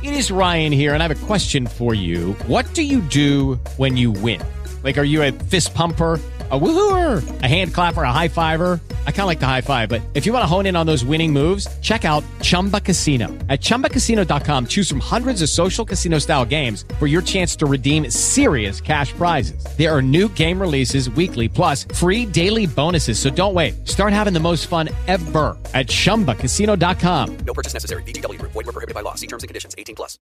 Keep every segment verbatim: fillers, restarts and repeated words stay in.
It is Ryan here, and I have a question for you. What do you do when you win? Like, are you a fist pumper, a woohooer, a hand clapper, a high fiver? I kind of like the high five, but if you want to hone in on those winning moves, check out Chumba Casino. At chumba casino dot com, choose from hundreds of social casino style games for your chance to redeem serious cash prizes. There are new game releases weekly, plus free daily bonuses. So don't wait. Start having the most fun ever at chumba casino dot com. No purchase necessary. V G W Group. Void where prohibited by law. See terms and conditions. eighteen plus.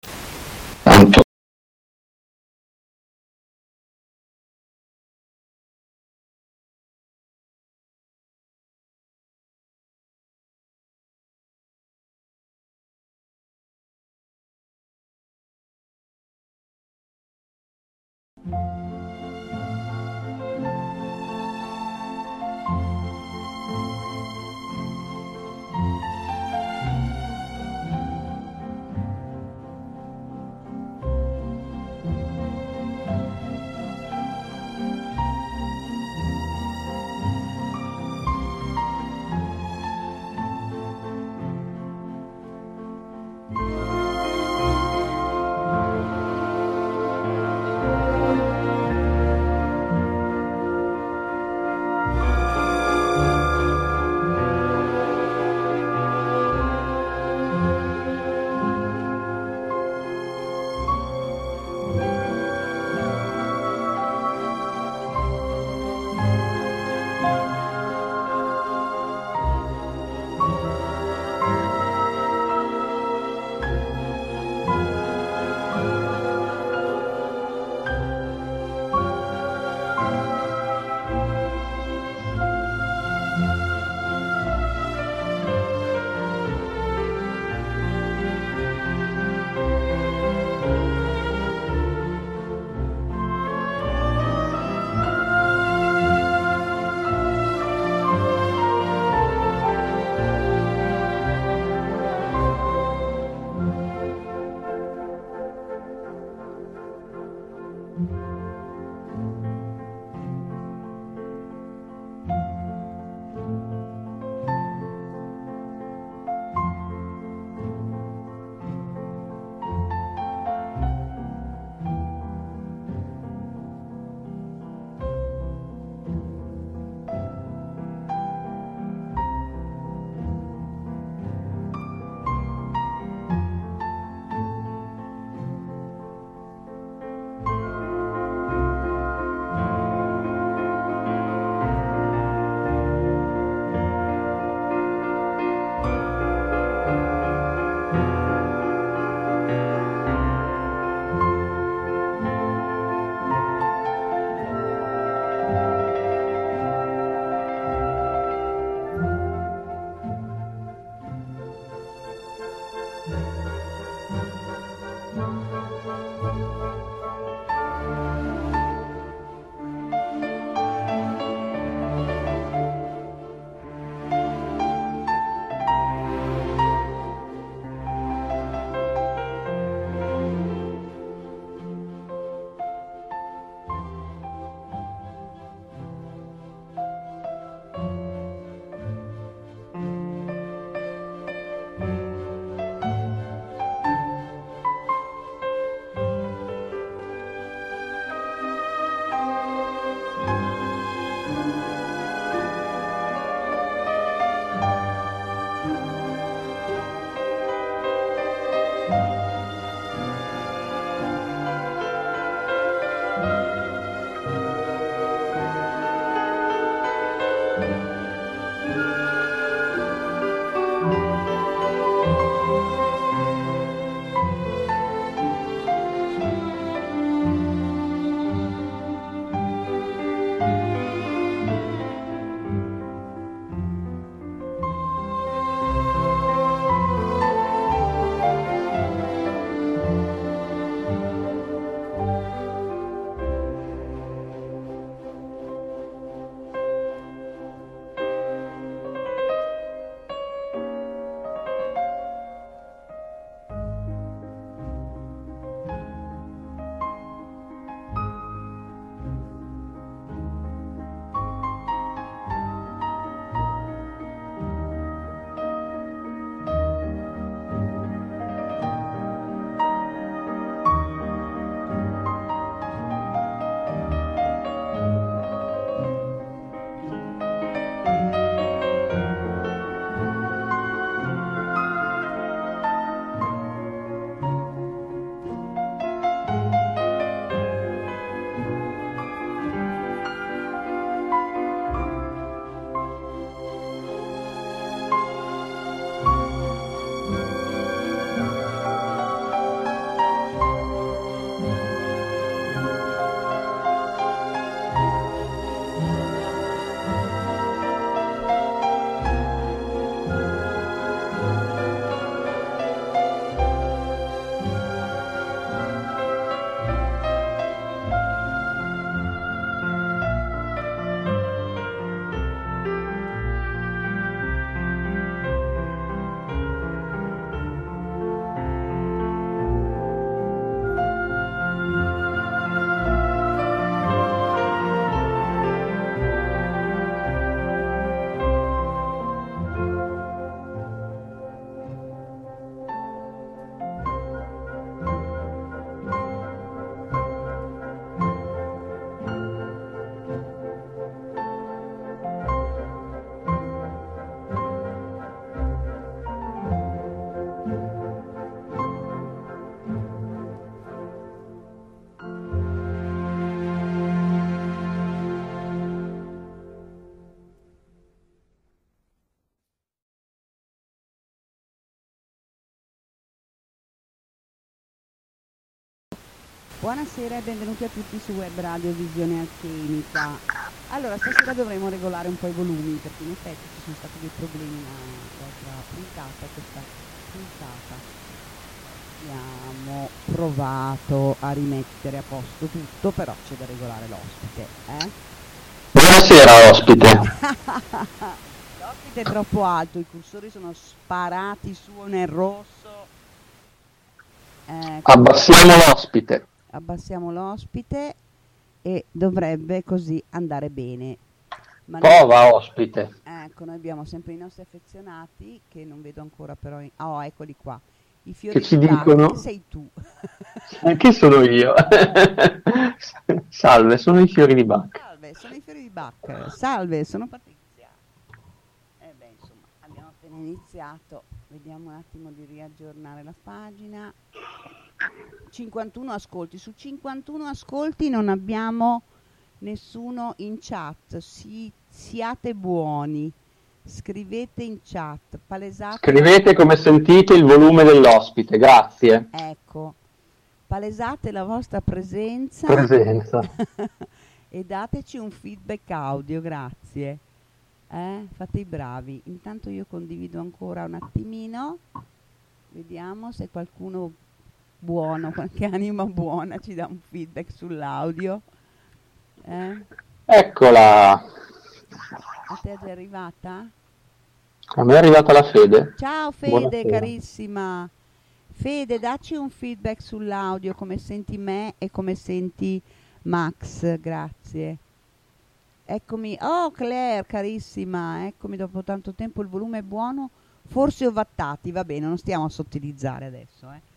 Buonasera e benvenuti a tutti su Web Radio Visione Alchemica. Allora, stasera dovremo regolare un po' i volumi perché in effetti ci sono stati dei problemi l'altra puntata, questa puntata abbiamo provato a rimettere a posto tutto, però c'è da regolare l'ospite, eh? Buonasera ospite. L'ospite è troppo alto, i cursori sono sparati su nel rosso. Eh, Abbassiamo l'ospite. Abbassiamo l'ospite e dovrebbe così andare bene. Ma Prova noi, ospite. Ecco, noi abbiamo sempre i nostri affezionati che non vedo ancora però. In... Oh, eccoli qua. I fiori che ci di dicono. Bach, che sei tu. Che sono io. Salve, sono i fiori di Bach. Salve, sono i fiori di Bach. Salve, sono Patrizia. Eh beh, insomma, abbiamo appena iniziato. Vediamo un attimo di riaggiornare la pagina. cinquantuno ascolti. Su cinquantuno ascolti non abbiamo nessuno in chat. Si, siate buoni. Scrivete in chat. Palesate. Scrivete come sentite il volume dell'ospite. Grazie. Ecco. Palesate la vostra presenza. Presenza. E dateci un feedback audio. Grazie. Eh? Fate i bravi. Intanto io condivido ancora un attimino. Vediamo se qualcuno buono, qualche anima buona ci dà un feedback sull'audio. Eh? Eccola. A te è già arrivata? A me è arrivata la Fede. Ciao Fede, buonasera. Carissima. Fede, dacci un feedback sull'audio, come senti me e come senti Max, grazie. Eccomi, oh Claire, carissima, eccomi dopo tanto tempo, il volume è buono, forse ovattati, va bene, non stiamo a sottilizzare adesso, eh.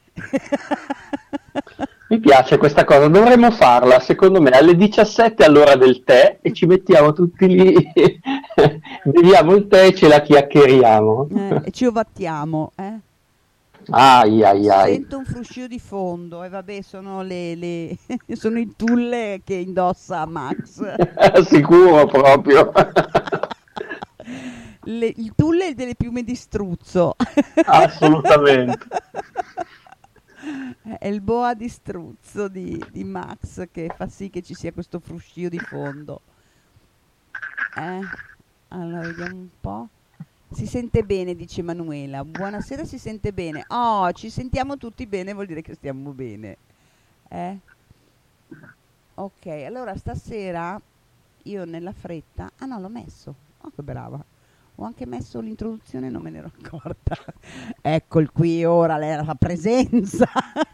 Mi piace questa cosa, dovremmo farla secondo me alle diciassette all'ora del tè e ci mettiamo tutti lì, beviamo il tè e ce la chiacchieriamo. Eh, e ci ovattiamo, eh. Ai, ai, ai. Sento un fruscio di fondo e vabbè sono le, le sono i tulle che indossa Max. Sicuro proprio. Le, il tulle delle piume di struzzo. Assolutamente. È il boa di struzzo di, di Max che fa sì che ci sia questo fruscio di fondo. Eh? Allora vediamo un po'. Si sente bene, dice Emanuela. Buonasera, si sente bene. Oh, ci sentiamo tutti bene, vuol dire che stiamo bene. Eh? Ok, allora stasera io nella fretta... Ah no, l'ho messo. Oh, che brava. Ho anche messo l'introduzione, non me ne ero accorta. Eccol qui ora, la presenza.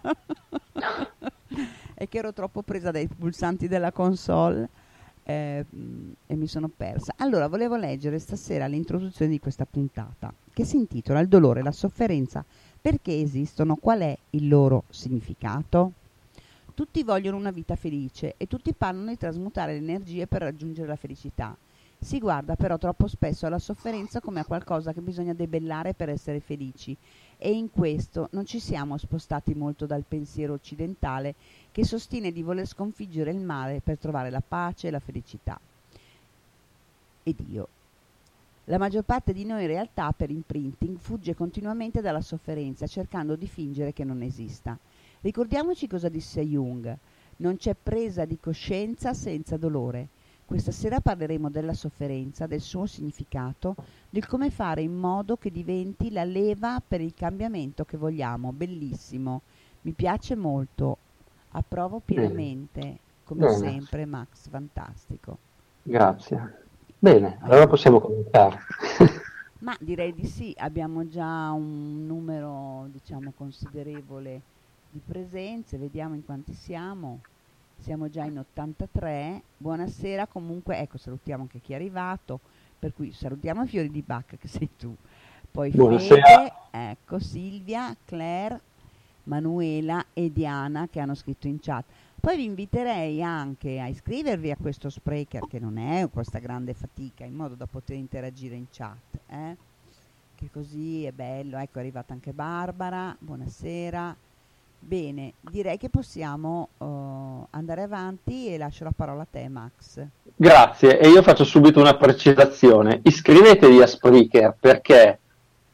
È che ero troppo presa dai pulsanti della console. Eh, e mi sono persa. Allora, volevo leggere stasera l'introduzione di questa puntata che si intitola Il dolore e la sofferenza, perché esistono, qual è il loro significato? Tutti vogliono una vita felice e tutti parlano di trasmutare le energie per raggiungere la felicità. Si guarda però troppo spesso alla sofferenza come a qualcosa che bisogna debellare per essere felici, e in questo non ci siamo spostati molto dal pensiero occidentale che sostiene di voler sconfiggere il male per trovare la pace e la felicità. E Dio. La maggior parte di noi in realtà per imprinting fugge continuamente dalla sofferenza cercando di fingere che non esista. Ricordiamoci cosa disse Jung: non c'è presa di coscienza senza dolore. Questa sera parleremo della sofferenza, del suo significato, del come fare in modo che diventi la leva per il cambiamento che vogliamo. Bellissimo, mi piace molto, approvo pienamente, Bene. come Bene. sempre Max, fantastico. Grazie. Bene, allora possiamo cominciare. Ma direi di sì, abbiamo già un numero, diciamo, considerevole di presenze, vediamo in quanti siamo. Siamo già in ottantatré. Buonasera comunque, ecco, salutiamo anche chi è arrivato, per cui salutiamo i fiori di Bach che sei tu, poi Buonasera. Fede, ecco, Silvia, Claire, Manuela e Diana che hanno scritto in chat. Poi vi inviterei anche a iscrivervi a questo Spreaker, che non è questa grande fatica, in modo da poter interagire in chat, eh? Che così è bello. Ecco, è arrivata anche Barbara, buonasera. Bene, direi che possiamo uh, andare avanti e lascio la parola a te, Max. Grazie, e io faccio subito una precisazione. Iscrivetevi a Spreaker perché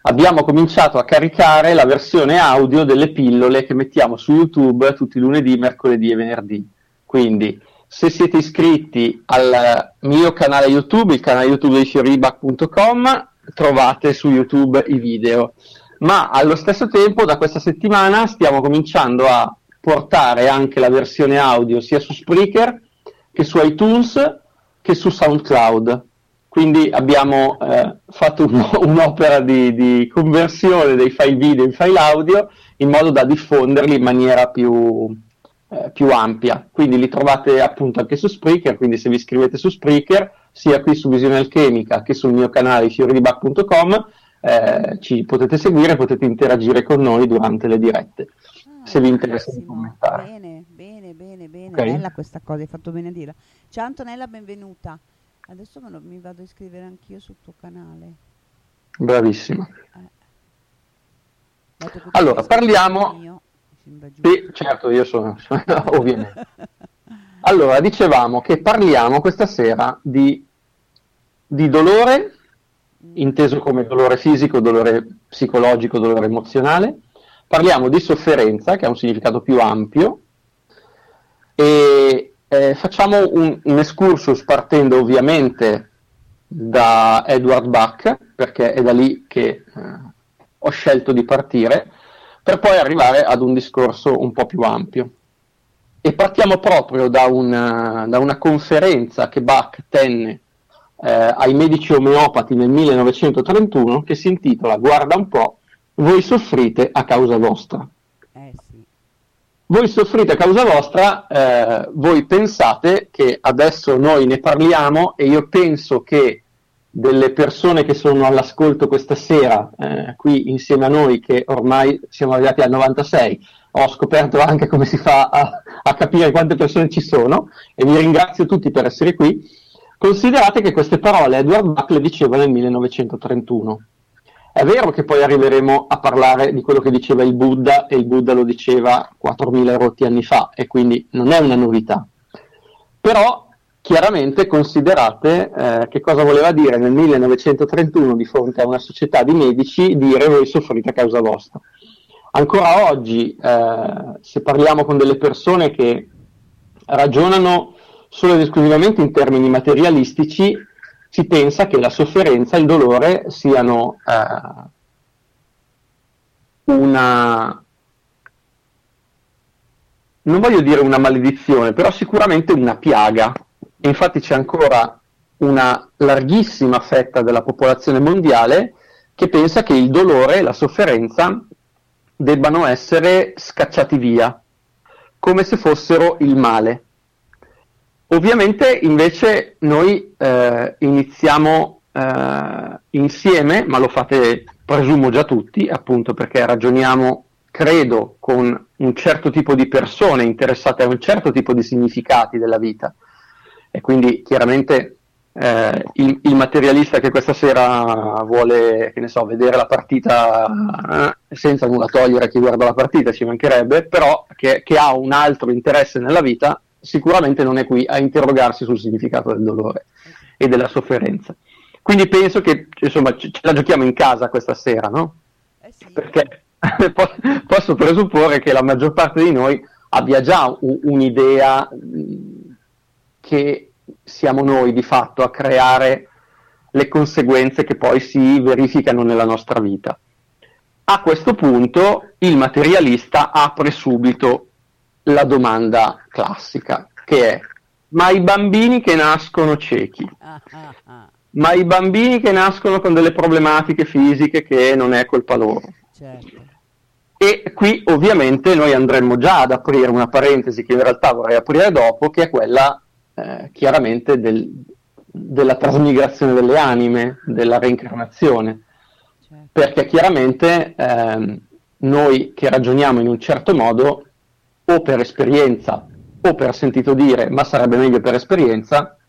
abbiamo cominciato a caricare la versione audio delle pillole che mettiamo su YouTube tutti i lunedì, mercoledì e venerdì. Quindi se siete iscritti al mio canale YouTube, il canale YouTube di fioribac punto com, trovate su YouTube i video. Ma allo stesso tempo da questa settimana stiamo cominciando a portare anche la versione audio sia su Spreaker che su iTunes che su SoundCloud. Quindi abbiamo eh, fatto un, un'opera di, di conversione dei file video in file audio in modo da diffonderli in maniera più, eh, più ampia. Quindi li trovate appunto anche su Spreaker, quindi se vi iscrivete su Spreaker, sia qui su Visione Alchemica che sul mio canale fioribac punto com, eh, ci potete seguire, potete interagire con noi durante le dirette. Ah, se vi interessa di benissimo. commentare. Bene, bene, bene, bene. Ok. Bella questa cosa, hai fatto bene a dirla. Ciao Antonella, benvenuta. Adesso me lo- mi vado a iscrivere anch'io sul tuo canale. Bravissima. Eh, dato che tu Allora, sei iscritto parliamo- al mio, mi sembra giusto. Sì, certo, io sono, ovviamente. Allora, dicevamo che parliamo questa sera di, di dolore, inteso come dolore fisico, dolore psicologico, dolore emozionale. Parliamo di sofferenza, che ha un significato più ampio, e eh, facciamo un, un excursus partendo ovviamente da Edward Bach, perché è da lì che eh, ho scelto di partire, per poi arrivare ad un discorso un po' più ampio. E partiamo proprio da una, da una conferenza che Bach tenne eh, ai medici omeopati nel millenovecentotrentuno, che si intitola, guarda un po', voi soffrite a causa vostra. Eh sì. Voi soffrite a causa vostra, eh, voi pensate che adesso noi ne parliamo, e io penso che delle persone che sono all'ascolto questa sera, eh, qui insieme a noi, che ormai siamo arrivati al novantasei, ho scoperto anche come si fa a, a capire quante persone ci sono, e vi ringrazio tutti per essere qui. Considerate che queste parole Edward Bach le diceva nel millenovecentotrentuno. È vero che poi arriveremo a parlare di quello che diceva il Buddha, e il Buddha lo diceva quattromila rotti anni fa, e quindi non è una novità. Però chiaramente considerate eh, che cosa voleva dire nel millenovecentotrentuno, di fronte a una società di medici, dire voi soffrite a causa vostra. Ancora oggi, eh, se parliamo con delle persone che ragionano solo ed esclusivamente in termini materialistici, si pensa che la sofferenza e il dolore siano eh, una, non voglio dire una maledizione, però sicuramente una piaga. E infatti c'è ancora una larghissima fetta della popolazione mondiale che pensa che il dolore e la sofferenza debbano essere scacciati via, come se fossero il male. Ovviamente invece noi eh, iniziamo eh, insieme, ma lo fate presumo già tutti, appunto perché ragioniamo, credo, con un certo tipo di persone interessate a un certo tipo di significati della vita, e quindi chiaramente eh, il, il materialista che questa sera vuole, che ne so, vedere la partita eh, senza nulla togliere a chi guarda la partita, ci mancherebbe, però che, che ha un altro interesse nella vita, sicuramente non è qui a interrogarsi sul significato del dolore e della sofferenza. Quindi penso che insomma ce la giochiamo in casa questa sera, no? Eh sì. Perché posso presupporre che la maggior parte di noi abbia già un, un'idea mh, che siamo noi di fatto a creare le conseguenze che poi si verificano nella nostra vita. A questo punto il materialista apre subito la domanda classica, che è: ma i bambini che nascono ciechi, Ah, ah, ah, ma i bambini che nascono con delle problematiche fisiche che non è colpa loro? certo. E qui ovviamente noi andremmo già ad aprire una parentesi che in realtà vorrei aprire dopo, che è quella eh, chiaramente del, della trasmigrazione delle anime, della reincarnazione, certo. perché chiaramente ehm, noi che ragioniamo in un certo modo, o per esperienza o per sentito dire, ma sarebbe meglio per esperienza,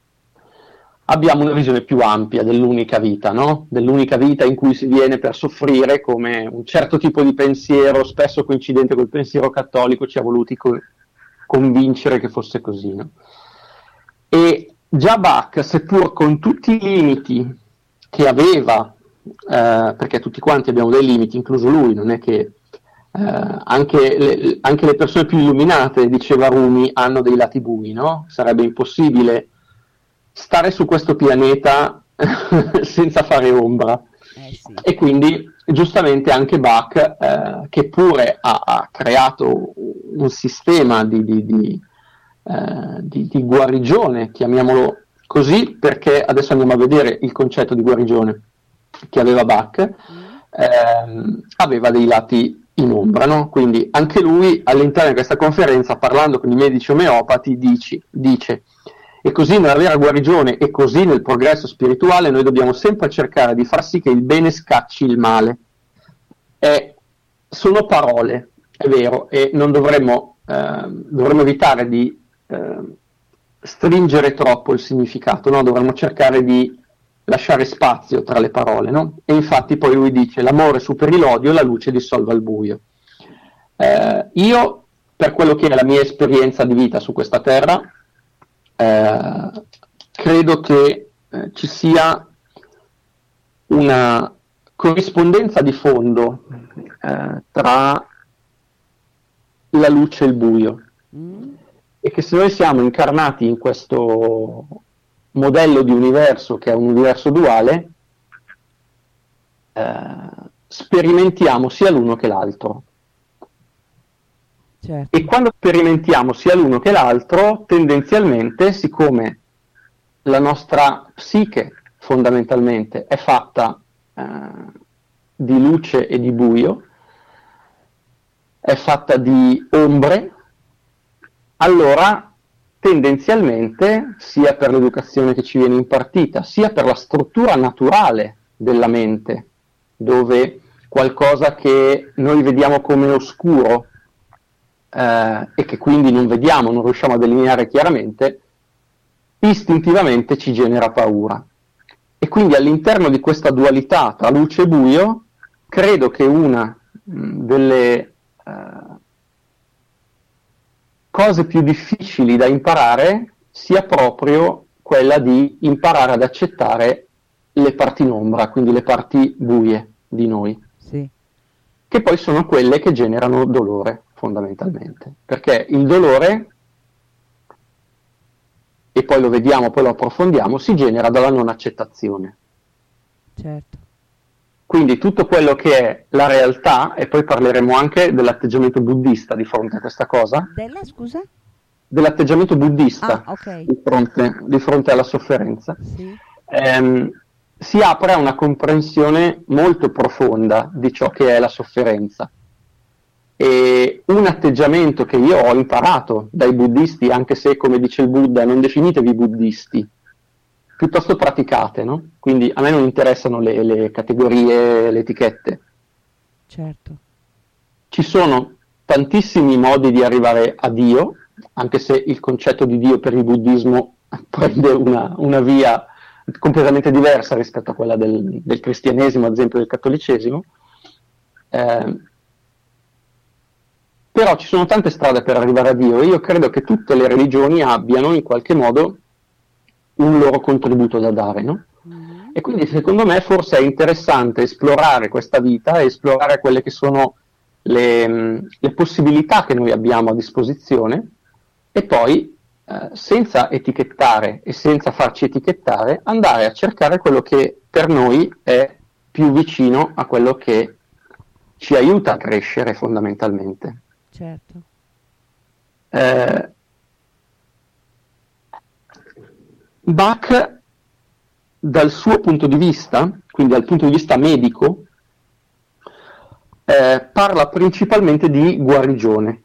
abbiamo una visione più ampia dell'unica vita, no? Dell'unica vita in cui si viene per soffrire, come un certo tipo di pensiero, spesso coincidente col pensiero cattolico, ci ha voluti co- convincere che fosse così, no? E già Bach, seppur con tutti i limiti che aveva eh, perché tutti quanti abbiamo dei limiti, incluso lui, non è che eh, anche, le, anche le persone più illuminate, diceva Rumi, hanno dei lati bui, no? Sarebbe impossibile stare su questo pianeta senza fare ombra. Eh sì. E quindi giustamente anche Bach, eh, che pure ha, ha creato un sistema di, di, di, eh, di, di guarigione, chiamiamolo così, perché adesso andiamo a vedere il concetto di guarigione che aveva Bach, ehm, aveva dei lati in ombra, no? Quindi anche lui all'interno di questa conferenza, parlando con i medici omeopati, dici, dice: e così nella vera guarigione e così nel progresso spirituale noi dobbiamo sempre cercare di far sì che il bene scacci il male. E sono parole, è vero, e non dovremmo, eh, dovremmo evitare di eh, stringere troppo il significato, no? Dovremmo cercare di lasciare spazio tra le parole, no? E infatti poi lui dice: l'amore superi l'odio, la luce dissolva il buio. Eh, io, per quello che è la mia esperienza di vita su questa terra, Eh, credo che eh, ci sia una corrispondenza di fondo eh, tra la luce e il buio, Mm. e che se noi siamo incarnati in questo modello di universo che è un universo duale, eh, sperimentiamo sia l'uno che l'altro. Certo. E quando sperimentiamo sia l'uno che l'altro, tendenzialmente, siccome la nostra psiche fondamentalmente è fatta eh, di luce e di buio, è fatta di ombre, allora tendenzialmente, sia per l'educazione che ci viene impartita, sia per la struttura naturale della mente, dove qualcosa che noi vediamo come oscuro, Eh, e che quindi non vediamo, non riusciamo a delineare chiaramente, istintivamente ci genera paura. E quindi all'interno di questa dualità tra luce e buio, credo che una mh, delle eh, cose più difficili da imparare sia proprio quella di imparare ad accettare le parti in ombra, quindi le parti buie di noi, Sì. che poi sono quelle che generano dolore, fondamentalmente, perché il dolore, e poi lo vediamo, poi lo approfondiamo, si genera dalla non accettazione. Certo. Quindi tutto quello che è la realtà, e poi parleremo anche dell'atteggiamento buddista di fronte a questa cosa, Della, scusa? dell'atteggiamento buddista Ah, ok. di, fronte, di fronte alla sofferenza, Sì. ehm, si apre a una comprensione molto profonda di ciò che è la sofferenza. E un atteggiamento che io ho imparato dai buddisti, anche se, come dice il Buddha, non definitevi buddisti, piuttosto praticate, no? Quindi a me non interessano le, le categorie, le etichette. Certo. Ci sono tantissimi modi di arrivare a Dio, anche se il concetto di Dio per il buddismo prende una, una via completamente diversa rispetto a quella del, del cristianesimo, ad esempio del cattolicesimo. Eh, Però ci sono tante strade per arrivare a Dio, e io credo che tutte le religioni abbiano in qualche modo un loro contributo da dare, no? Mm. E quindi secondo me forse è interessante esplorare questa vita, esplorare quelle che sono le, le possibilità che noi abbiamo a disposizione, e poi eh, senza etichettare e senza farci etichettare, andare a cercare quello che per noi è più vicino a quello che ci aiuta a crescere fondamentalmente. Certo. Eh, Bach, dal suo punto di vista, quindi dal punto di vista medico, eh, parla principalmente di guarigione,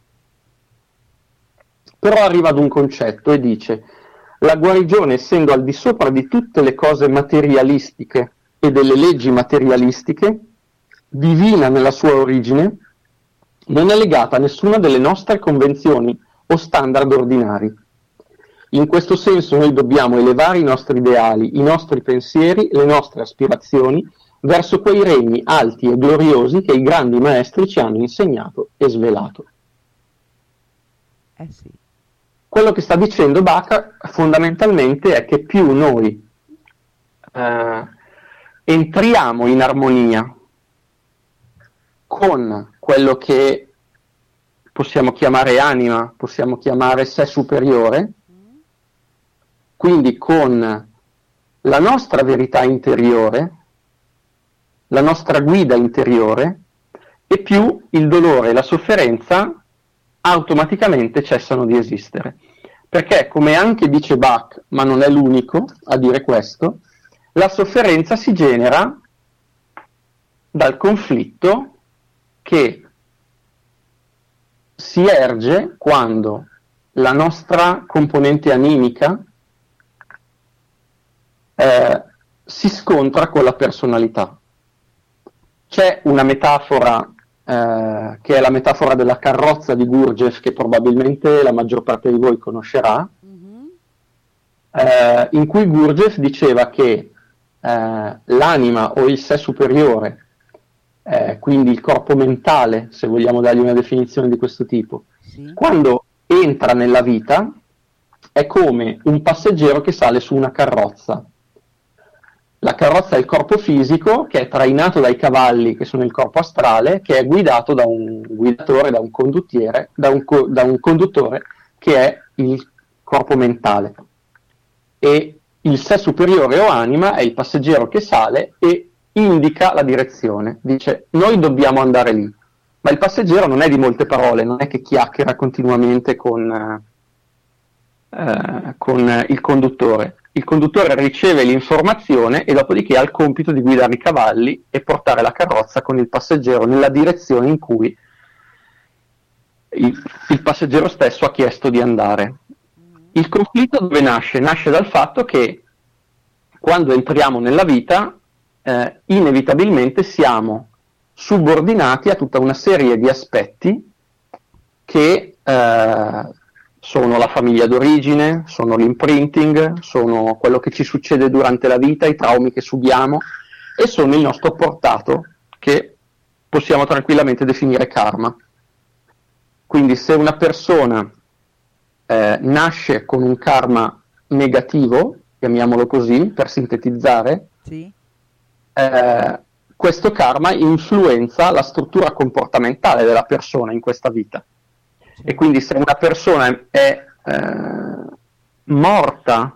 però arriva ad un concetto e dice: la guarigione, essendo al di sopra di tutte le cose materialistiche e delle leggi materialistiche, divina nella sua origine, non è legata a nessuna delle nostre convenzioni o standard ordinari. In questo senso noi dobbiamo elevare i nostri ideali, i nostri pensieri, le nostre aspirazioni verso quei regni alti e gloriosi che i grandi maestri ci hanno insegnato e svelato. Eh sì. Quello che sta dicendo Bach fondamentalmente è che più noi eh, entriamo in armonia con quello che possiamo chiamare anima, possiamo chiamare sé superiore, quindi con la nostra verità interiore, la nostra guida interiore, e più il dolore e la sofferenza automaticamente cessano di esistere. Perché, come anche dice Bach, ma non è l'unico a dire questo, la sofferenza si genera dal conflitto che si erge quando la nostra componente animica eh, si scontra con la personalità. C'è una metafora eh, che è la metafora della carrozza di Gurdjieff, che probabilmente la maggior parte di voi conoscerà, mm-hmm. eh, in cui Gurdjieff diceva che eh, l'anima o il sé superiore, eh, quindi il corpo mentale, se vogliamo dargli una definizione di questo tipo, sì. Quando entra nella vita è come un passeggero che sale su una carrozza. La carrozza è il corpo fisico, che è trainato dai cavalli, che sono il corpo astrale, che è guidato da un guidatore, da un conduttiere, da un, co- da un conduttore, che è il corpo mentale. E il sé superiore o anima è il passeggero che sale e indica la direzione. Dice, noi dobbiamo andare lì. Ma il passeggero non è di molte parole, non è che chiacchiera continuamente con, eh, con il conduttore. Il conduttore riceve l'informazione e dopodiché ha il compito di guidare i cavalli e portare la carrozza con il passeggero nella direzione in cui il, il passeggero stesso ha chiesto di andare. Il conflitto dove nasce? Nasce dal fatto che quando entriamo nella vita eh, inevitabilmente siamo subordinati a tutta una serie di aspetti che eh, sono la famiglia d'origine, sono l'imprinting, sono quello che ci succede durante la vita, i traumi che subiamo, e sono il nostro portato, che possiamo tranquillamente definire karma. Quindi se una persona eh, nasce con un karma negativo, chiamiamolo così per sintetizzare, sì. eh, questo karma influenza la struttura comportamentale della persona in questa vita. E quindi se una persona è eh, morta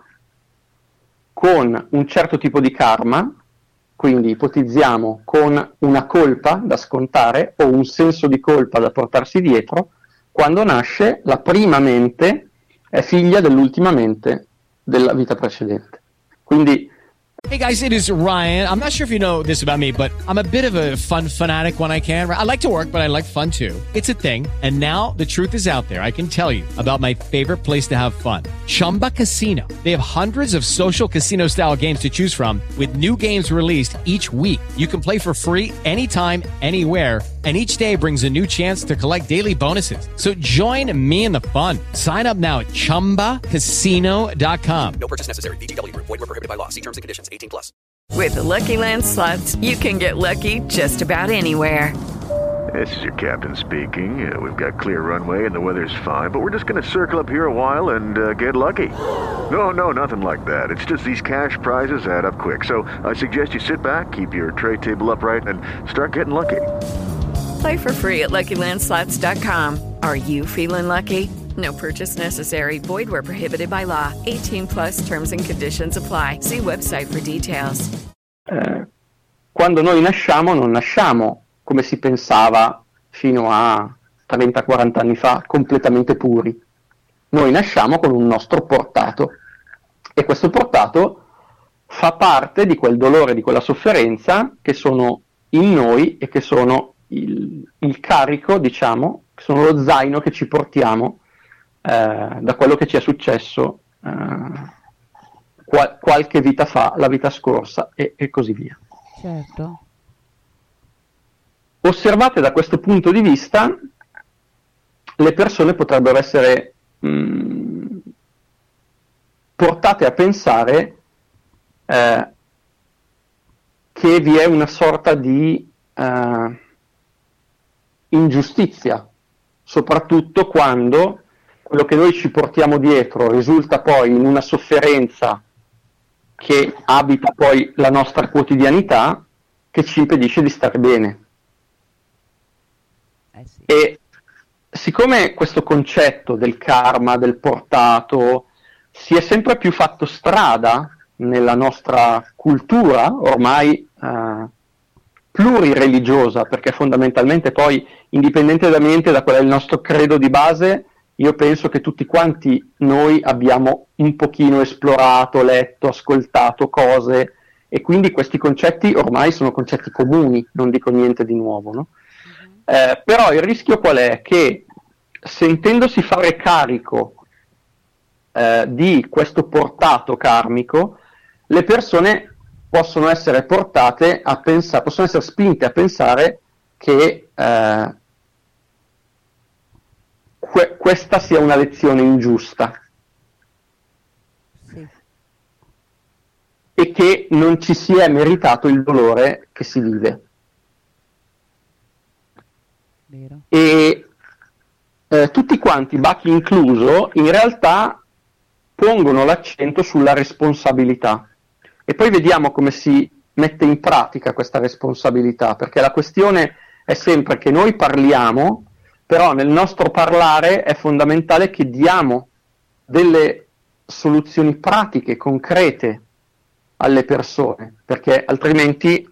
con un certo tipo di karma, quindi ipotizziamo con una colpa da scontare o un senso di colpa da portarsi dietro, quando nasce la prima mente è figlia dell'ultima mente della vita precedente. Quindi Hey guys, it is Ryan. I'm not sure if you know this about me, but I'm a bit of a fun fanatic when I can. I like to work, but I like fun too. It's a thing. And now the truth is out there. I can tell you about my favorite place to have fun. Chumba Casino. They have hundreds of social casino style games to choose from with new games released each week. You can play for free anytime, anywhere. And each day brings a new chance to collect daily bonuses. So join me in the fun. Sign up now at chumba casino dot com. No purchase necessary. V G W. Void where prohibited by law. See terms and conditions. eighteen plus. With the Lucky Land Slots, you can get lucky just about anywhere. This is your captain speaking. Uh, we've got clear runway and the weather's fine, but we're just going to circle up here a while and uh, get lucky. No, no, nothing like that. It's just these cash prizes add up quick. So I suggest you sit back, keep your tray table upright, and start getting lucky. Play for free at lucky land slots dot com. Are you feeling lucky? No purchase necessary. Void where prohibited by law. eighteen plus terms and conditions apply. See website for details. Eh, quando noi nasciamo, non nasciamo come si pensava fino a trenta quaranta anni fa, completamente puri. Noi nasciamo con un nostro portato e questo portato fa parte di quel dolore, di quella sofferenza che sono in noi e che sono il, il carico, diciamo, che sono lo zaino che ci portiamo eh, da quello che ci è successo eh, qual- qualche vita fa, la vita scorsa e, e così via. Certo. Osservate da questo punto di vista, le persone potrebbero essere mh, portate a pensare eh, che vi è una sorta di eh, ingiustizia, soprattutto quando quello che noi ci portiamo dietro risulta poi in una sofferenza che abita poi la nostra quotidianità che ci impedisce di stare bene. Eh sì. E siccome questo concetto del karma, del portato, si è sempre più fatto strada nella nostra cultura, ormai eh, plurireligiosa, perché fondamentalmente poi, indipendentemente da qual è il nostro credo di base, io penso che tutti quanti noi abbiamo un pochino esplorato, letto, ascoltato cose, e quindi questi concetti ormai sono concetti comuni, non dico niente di nuovo, no? Eh, però il rischio qual è? Che sentendosi fare carico eh, di questo portato karmico, le persone possono essere portate a pensare, possono essere spinte a pensare che eh, que- questa sia una lezione ingiusta, Sì. e che non ci si è meritato il dolore che si vive. Vero. E eh, tutti quanti, Bach incluso, in realtà pongono l'accento sulla responsabilità, e poi vediamo come si mette in pratica questa responsabilità, perché la questione è sempre che noi parliamo, però nel nostro parlare è fondamentale che diamo delle soluzioni pratiche, concrete alle persone, perché altrimenti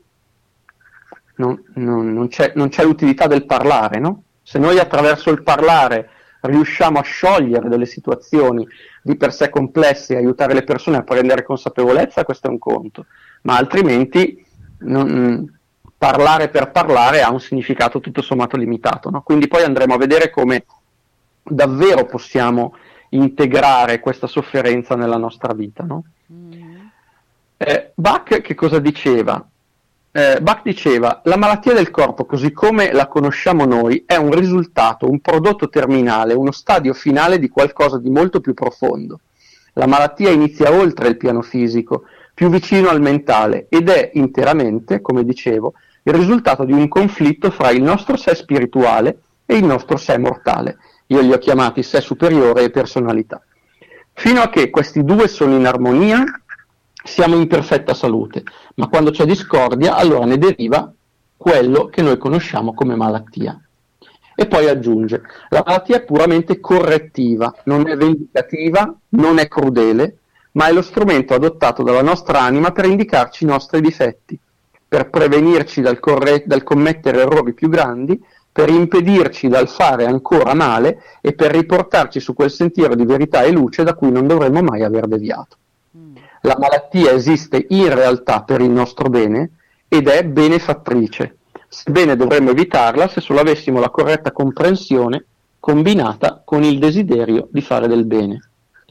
non, non, non, c'è, non c'è l'utilità del parlare, no? Se noi attraverso il parlare riusciamo a sciogliere delle situazioni di per sé complesse e aiutare le persone a prendere consapevolezza, questo è un conto, ma altrimenti non, parlare per parlare ha un significato tutto sommato limitato, no? Quindi poi andremo a vedere come davvero possiamo integrare questa sofferenza nella nostra vita, no? Mm. eh, Bach che cosa diceva? Eh, Bach diceva: la malattia del corpo, così come la conosciamo noi, è un risultato, un prodotto terminale, uno stadio finale di qualcosa di molto più profondo. La malattia inizia oltre il piano fisico, più vicino al mentale, ed è interamente, come dicevo, il risultato di un conflitto fra il nostro sé spirituale e il nostro sé mortale. Io li ho chiamati sé superiore e personalità. Fino a che questi due sono in armonia, siamo in perfetta salute, ma quando c'è discordia, allora ne deriva quello che noi conosciamo come malattia. E poi aggiunge: la malattia è puramente correttiva, non è vendicativa, non è crudele, ma è lo strumento adottato dalla nostra anima per indicarci i nostri difetti, per prevenirci dal, corre- dal commettere errori più grandi, per impedirci dal fare ancora male e per riportarci su quel sentiero di verità e luce da cui non dovremmo mai aver deviato. La malattia esiste in realtà per il nostro bene ed è benefattrice, sebbene dovremmo evitarla se solo avessimo la corretta comprensione combinata con il desiderio di fare del bene.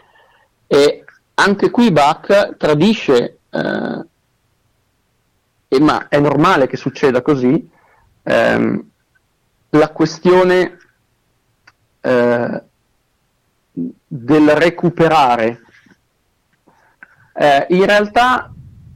E anche qui Bach tradisce, eh, e ma è normale che succeda così, ehm, la questione eh, del recuperare. Eh, in realtà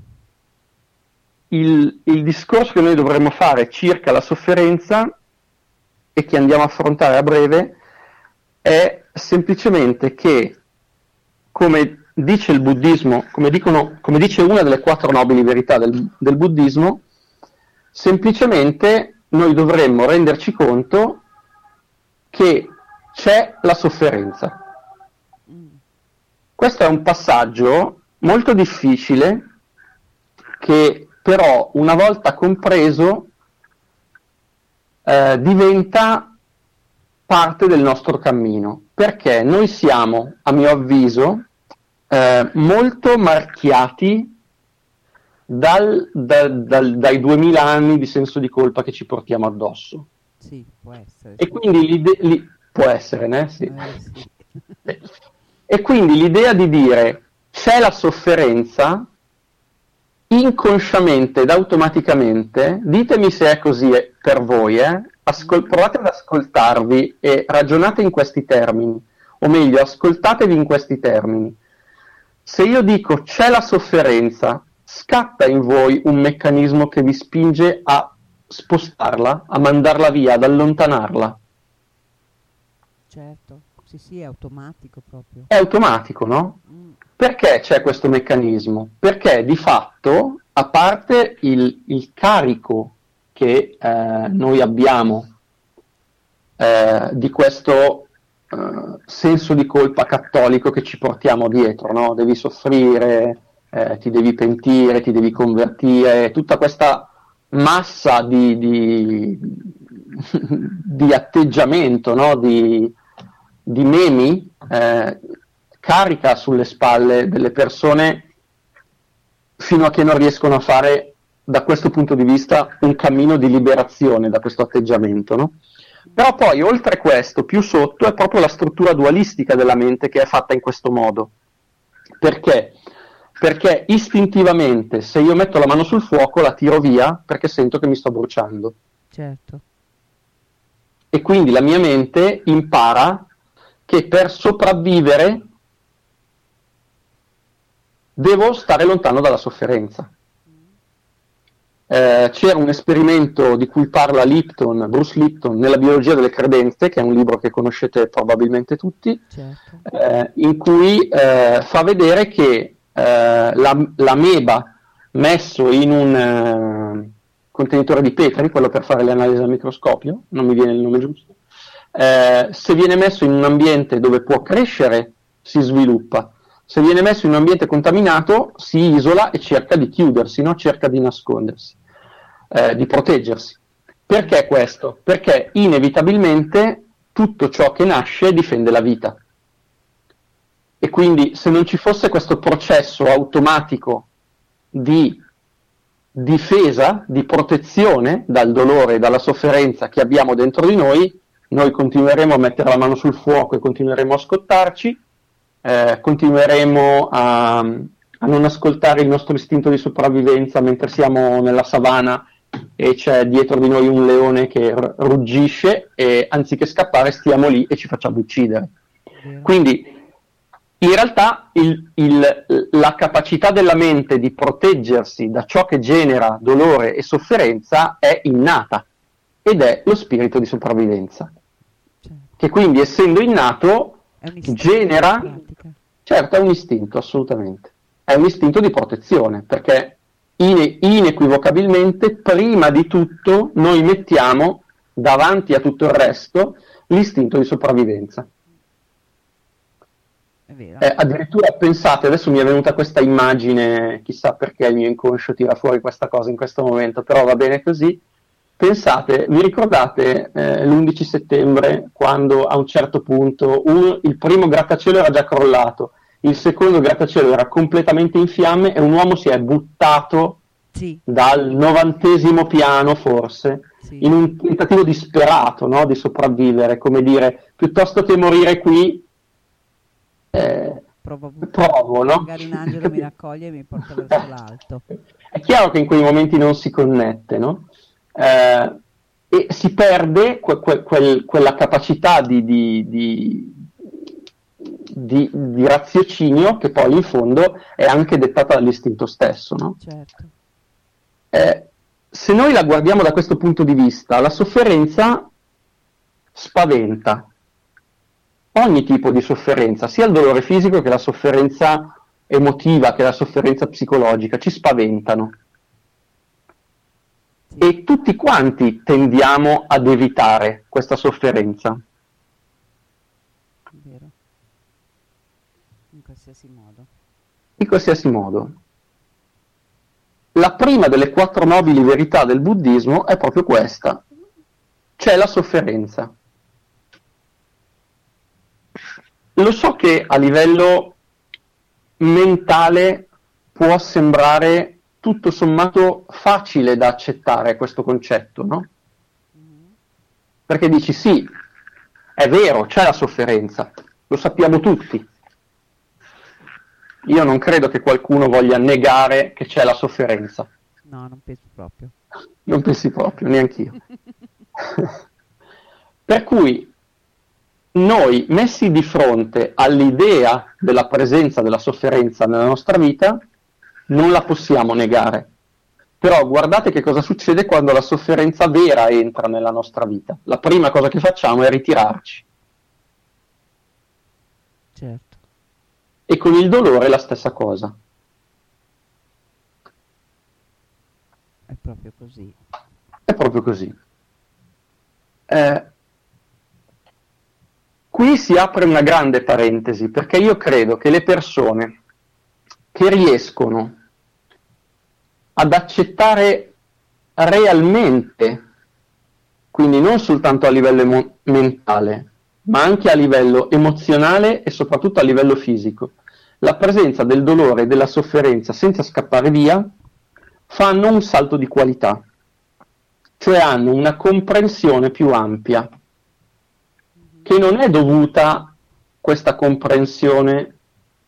il, il discorso che noi dovremmo fare circa la sofferenza e che andiamo a affrontare a breve è semplicemente che, come dice il buddismo, come, dicono, come dice una delle quattro nobili verità del, del buddismo, semplicemente noi dovremmo renderci conto che c'è la sofferenza. Questo è un passaggio molto difficile, che però una volta compreso eh, diventa parte del nostro cammino, perché noi siamo, a mio avviso, eh, molto marchiati dal, dal, dal, dai duemila anni di senso di colpa che ci portiamo addosso. Sì, può essere. E quindi l'ide- li- può essere, né? Sì. Eh, sì. E quindi l'idea di dire c'è la sofferenza, inconsciamente ed automaticamente, ditemi se è così per voi, eh? Ascol- provate ad ascoltarvi e ragionate in questi termini, o meglio, ascoltatevi in questi termini. Se io dico c'è la sofferenza, scatta in voi un meccanismo che vi spinge a spostarla, a mandarla via, ad allontanarla. Certo, sì sì, è automatico proprio. È automatico, no? Mm. Perché c'è questo meccanismo? Perché di fatto, a parte il, il carico che eh, noi abbiamo eh, di questo eh, senso di colpa cattolico che ci portiamo dietro, no? Devi soffrire, eh, ti devi pentire, ti devi convertire, tutta questa massa di, di, di atteggiamento, no? di, di memi, eh, carica sulle spalle delle persone fino a che non riescono a fare, da questo punto di vista, un cammino di liberazione da questo atteggiamento, no? Però poi, oltre questo, più sotto, è proprio la struttura dualistica della mente che è fatta in questo modo. Perché? Perché istintivamente, se io metto la mano sul fuoco, la tiro via perché sento che mi sto bruciando. Certo. E quindi la mia mente impara che per sopravvivere devo stare lontano dalla sofferenza. Eh, c'era un esperimento di cui parla Lipton, Bruce Lipton, nella biologia delle credenze, che è un libro che conoscete probabilmente tutti, Certo. eh, in cui eh, fa vedere che eh, la, l'ameba messo in un eh, contenitore di Petri, quello per fare le analisi al microscopio, non mi viene il nome giusto, eh, se viene messo in un ambiente dove può crescere, si sviluppa. Se viene messo in un ambiente contaminato, si isola e cerca di chiudersi, no? Cerca di nascondersi, eh, di proteggersi. Perché questo? Perché inevitabilmente tutto ciò che nasce difende la vita. E quindi se non ci fosse questo processo automatico di difesa, di protezione dal dolore e dalla sofferenza che abbiamo dentro di noi, noi continueremo a mettere la mano sul fuoco e continueremo a scottarci, Eh, continueremo a, a non ascoltare il nostro istinto di sopravvivenza mentre siamo nella savana e c'è dietro di noi un leone che r- ruggisce e anziché scappare stiamo lì e ci facciamo uccidere. Quindi in realtà il, il, la capacità della mente di proteggersi da ciò che genera dolore e sofferenza è innata ed è lo spirito di sopravvivenza, che quindi essendo innato genera, certo è un istinto, assolutamente, è un istinto di protezione, perché ine- inequivocabilmente prima di tutto noi mettiamo davanti a tutto il resto l'istinto di sopravvivenza. È vero. Eh, addirittura pensate, adesso mi è venuta questa immagine, chissà perché il mio inconscio tira fuori questa cosa in questo momento, però va bene così. Pensate, vi ricordate eh, l'undici settembre, quando a un certo punto un, il primo grattacielo era già crollato, il secondo grattacielo era completamente in fiamme e un uomo si è buttato Sì. dal novantesimo piano forse, Sì. in un tentativo disperato, no, di sopravvivere, come dire, piuttosto che morire qui, eh, Provo, provo, no? magari un angelo mi raccoglie e mi porta verso l'alto. È chiaro che in quei momenti non si connette, no? Eh, e si perde que- que- quel- quella capacità di, di, di, di, di raziocinio che poi in fondo è anche dettata dall'istinto stesso, no? Certo. Eh, se noi la guardiamo da questo punto di vista, la sofferenza spaventa. Ogni tipo di sofferenza, sia il dolore fisico che la sofferenza emotiva, che la sofferenza psicologica, ci spaventano. E tutti quanti tendiamo ad evitare questa sofferenza. Vero. In qualsiasi modo. In qualsiasi modo. La prima delle quattro nobili verità del buddismo è proprio questa. C'è la sofferenza. Lo so che a livello mentale può sembrare tutto sommato facile da accettare questo concetto, no? Perché dici sì, è vero, c'è la sofferenza, lo sappiamo tutti. Io non credo che qualcuno voglia negare che c'è la sofferenza. No, non penso proprio. Non pensi proprio, neanch'io. Per cui noi, messi di fronte all'idea della presenza della sofferenza nella nostra vita, non la possiamo negare. Però guardate che cosa succede quando la sofferenza vera entra nella nostra vita. La prima cosa che facciamo è ritirarci. Certo. E con il dolore è la stessa cosa. È proprio così. È proprio così. Eh, qui si apre una grande parentesi, perché io credo che le persone che riescono ad accettare realmente, quindi non soltanto a livello emo- mentale, ma anche a livello emozionale e soprattutto a livello fisico, la presenza del dolore e della sofferenza senza scappare via, fanno un salto di qualità, cioè hanno una comprensione più ampia, che non è dovuta, questa comprensione,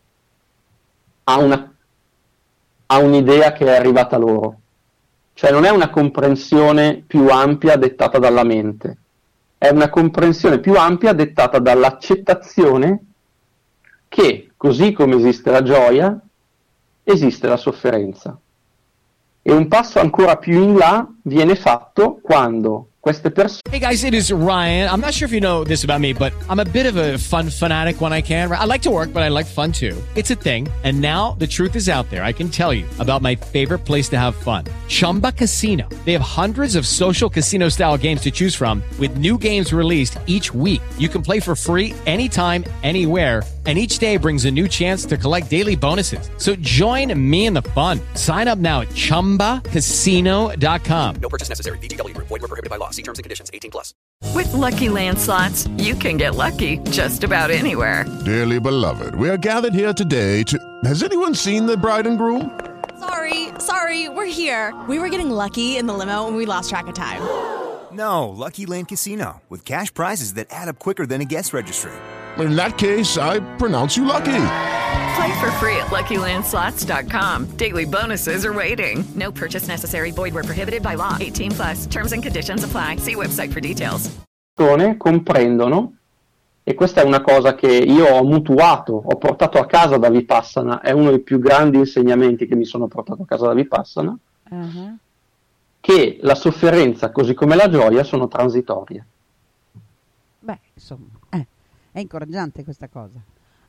a, una, a un'idea che è arrivata loro, cioè non è una comprensione più ampia dettata dalla mente, è una comprensione più ampia dettata dall'accettazione che, così come esiste la gioia, esiste la sofferenza. E un passo ancora più in là viene fatto quando queste persone... Hey guys, it is Ryan. I'm not sure if you know this about me, but I'm a bit of a fun fanatic when I can. I like to work, but I like fun too. It's a thing. And now the truth is out there. I can tell you about my favorite place to have fun. Chumba Casino. They have hundreds of social casino style games to choose from with new games released each week. You can play for free anytime, anywhere. And each day brings a new chance to collect daily bonuses. So join me in the fun. Sign up now at chumba casino dot com. No purchase necessary. V G W Group. Void where prohibited by law. See terms and conditions. eighteen plus. With Lucky Land Slots, you can get lucky just about anywhere. Dearly beloved, we are gathered here today to... Has anyone seen the bride and groom? Sorry, sorry, we're here. We were getting lucky in the limo and we lost track of time. No, Lucky Land Casino, with cash prizes that add up quicker than a guest registry. In that case, I pronounce you lucky. Play for free at lucky land slots dot com. Daily bonuses are waiting. No purchase necessary. Void where prohibited by law. eighteen plus. Terms and conditions apply. See website for details. Comprendono, e questa è una cosa che io ho mutuato, ho portato a casa da Vipassana, è uno dei più grandi insegnamenti che mi sono portato a casa da Vipassana, uh-huh. che la sofferenza così come la gioia sono transitorie. Beh, insomma, eh, è incoraggiante questa cosa.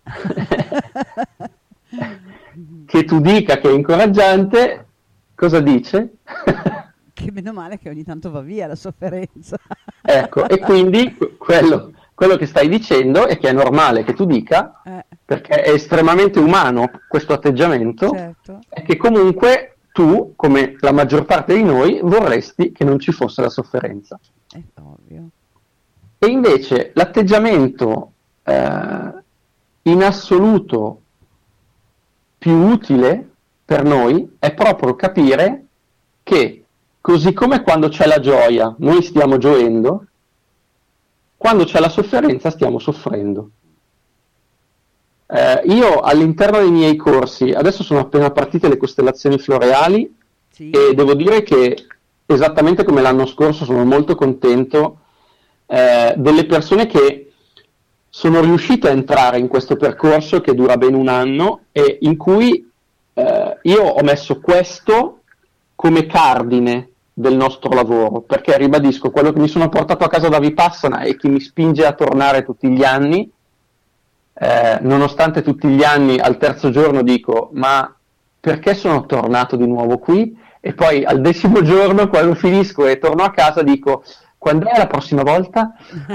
Che tu dica che è incoraggiante, cosa dice? Che meno male che ogni tanto va via la sofferenza. Ecco, e quindi quello, quello che stai dicendo è che è normale che tu dica, eh. perché è estremamente umano questo atteggiamento, certo. è che comunque tu, come la maggior parte di noi, vorresti che non ci fosse la sofferenza. È ovvio. E invece l'atteggiamento eh, in assoluto più utile per noi è proprio capire che, così come quando c'è la gioia noi stiamo gioendo, quando c'è la sofferenza stiamo soffrendo. Eh, io all'interno dei miei corsi, adesso sono appena partite le costellazioni floreali, sì. e devo dire che esattamente come l'anno scorso sono molto contento eh, delle persone che sono riuscite a entrare in questo percorso che dura ben un anno e in cui eh, io ho messo questo come cardine del nostro lavoro, perché ribadisco, quello che mi sono portato a casa da Vipassana e che mi spinge a tornare tutti gli anni, eh, nonostante tutti gli anni al terzo giorno dico ma perché sono tornato di nuovo qui? E poi al decimo giorno, quando finisco e torno a casa, dico quando è la prossima volta?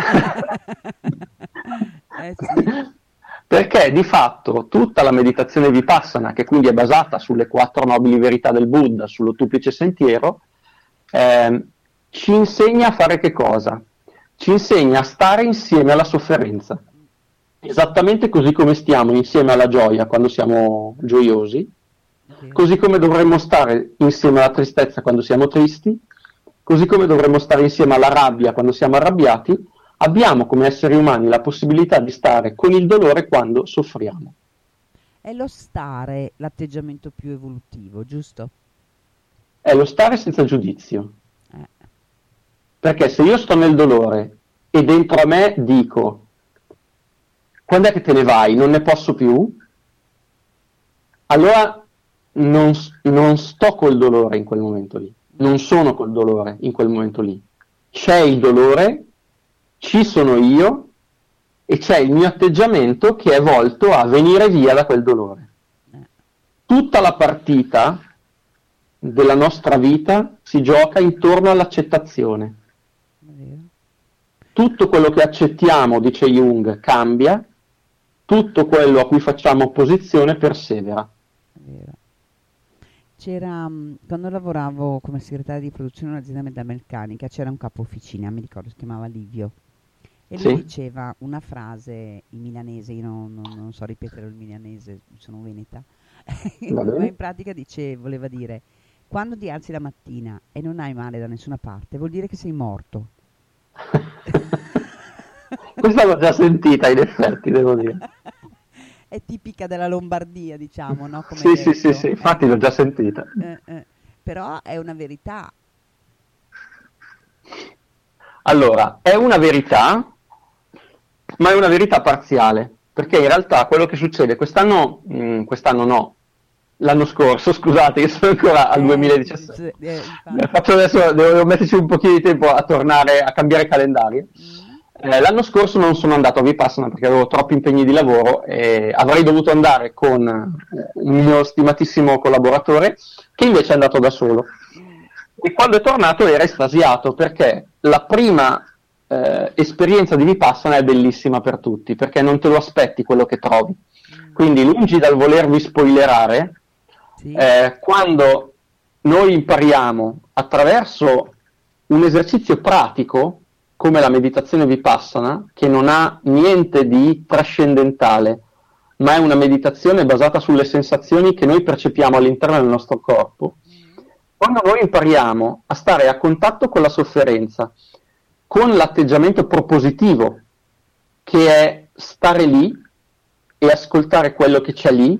eh sì. Perché di fatto tutta la meditazione Vipassana, che quindi è basata sulle quattro nobili verità del Buddha, sull'ottuplice sentiero, eh, ci insegna a fare che cosa? Ci insegna a stare insieme alla sofferenza, esattamente così come stiamo insieme alla gioia quando siamo gioiosi, okay. così come dovremmo stare insieme alla tristezza quando siamo tristi, così come dovremmo stare insieme alla rabbia quando siamo arrabbiati. Abbiamo come esseri umani la possibilità di stare con il dolore quando soffriamo. È lo stare l'atteggiamento più evolutivo, giusto? È lo stare senza giudizio. Eh. Perché se io sto nel dolore e dentro a me dico quando è che te ne vai? Non ne posso più? Allora non, non sto col dolore in quel momento lì. Non sono col dolore in quel momento lì. C'è il dolore, ci sono io, e c'è il mio atteggiamento che è volto a venire via da quel dolore. Tutta la partita della nostra vita si gioca intorno all'accettazione. Tutto quello che accettiamo, dice Jung, cambia, tutto quello a cui facciamo opposizione persevera. C'era, mh, quando lavoravo come segretaria di produzione in un'azienda metalmeccanica, c'era un capo officina, mi ricordo, si chiamava Livio, e lui Sì. diceva una frase in milanese, io non, non- non so ripetere il milanese, sono veneta, Va ma bene. in pratica dice, voleva dire, quando ti alzi la mattina e non hai male da nessuna parte, vuol dire che sei morto. Questa l'ho già sentita, in effetti, devo dire. È tipica della Lombardia, diciamo, no? Come Sì, sì, detto. sì, sì, infatti Eh, l'ho già sentita. eh, eh. Però è una verità. Allora, è una verità, ma è una verità parziale, perché in realtà quello che succede quest'anno, mh, quest'anno no, l'anno scorso, scusate, io sono ancora al Eh, duemiladiciassette. eh, infatti. Faccio adesso, devo metterci un pochino di tempo a tornare a cambiare calendario. Eh, l'anno scorso non sono andato a Vipassana perché avevo troppi impegni di lavoro e avrei dovuto andare con eh, un mio stimatissimo collaboratore che invece è andato da solo. E quando è tornato era estasiato perché la prima eh, esperienza di Vipassana è bellissima per tutti, perché non te lo aspetti quello che trovi. Quindi lungi dal volervi spoilerare, Sì. eh, quando noi impariamo attraverso un esercizio pratico come la meditazione Vipassana, che non ha niente di trascendentale, ma è una meditazione basata sulle sensazioni che noi percepiamo all'interno del nostro corpo, quando noi impariamo a stare a contatto con la sofferenza, con l'atteggiamento propositivo, che è stare lì e ascoltare quello che c'è lì,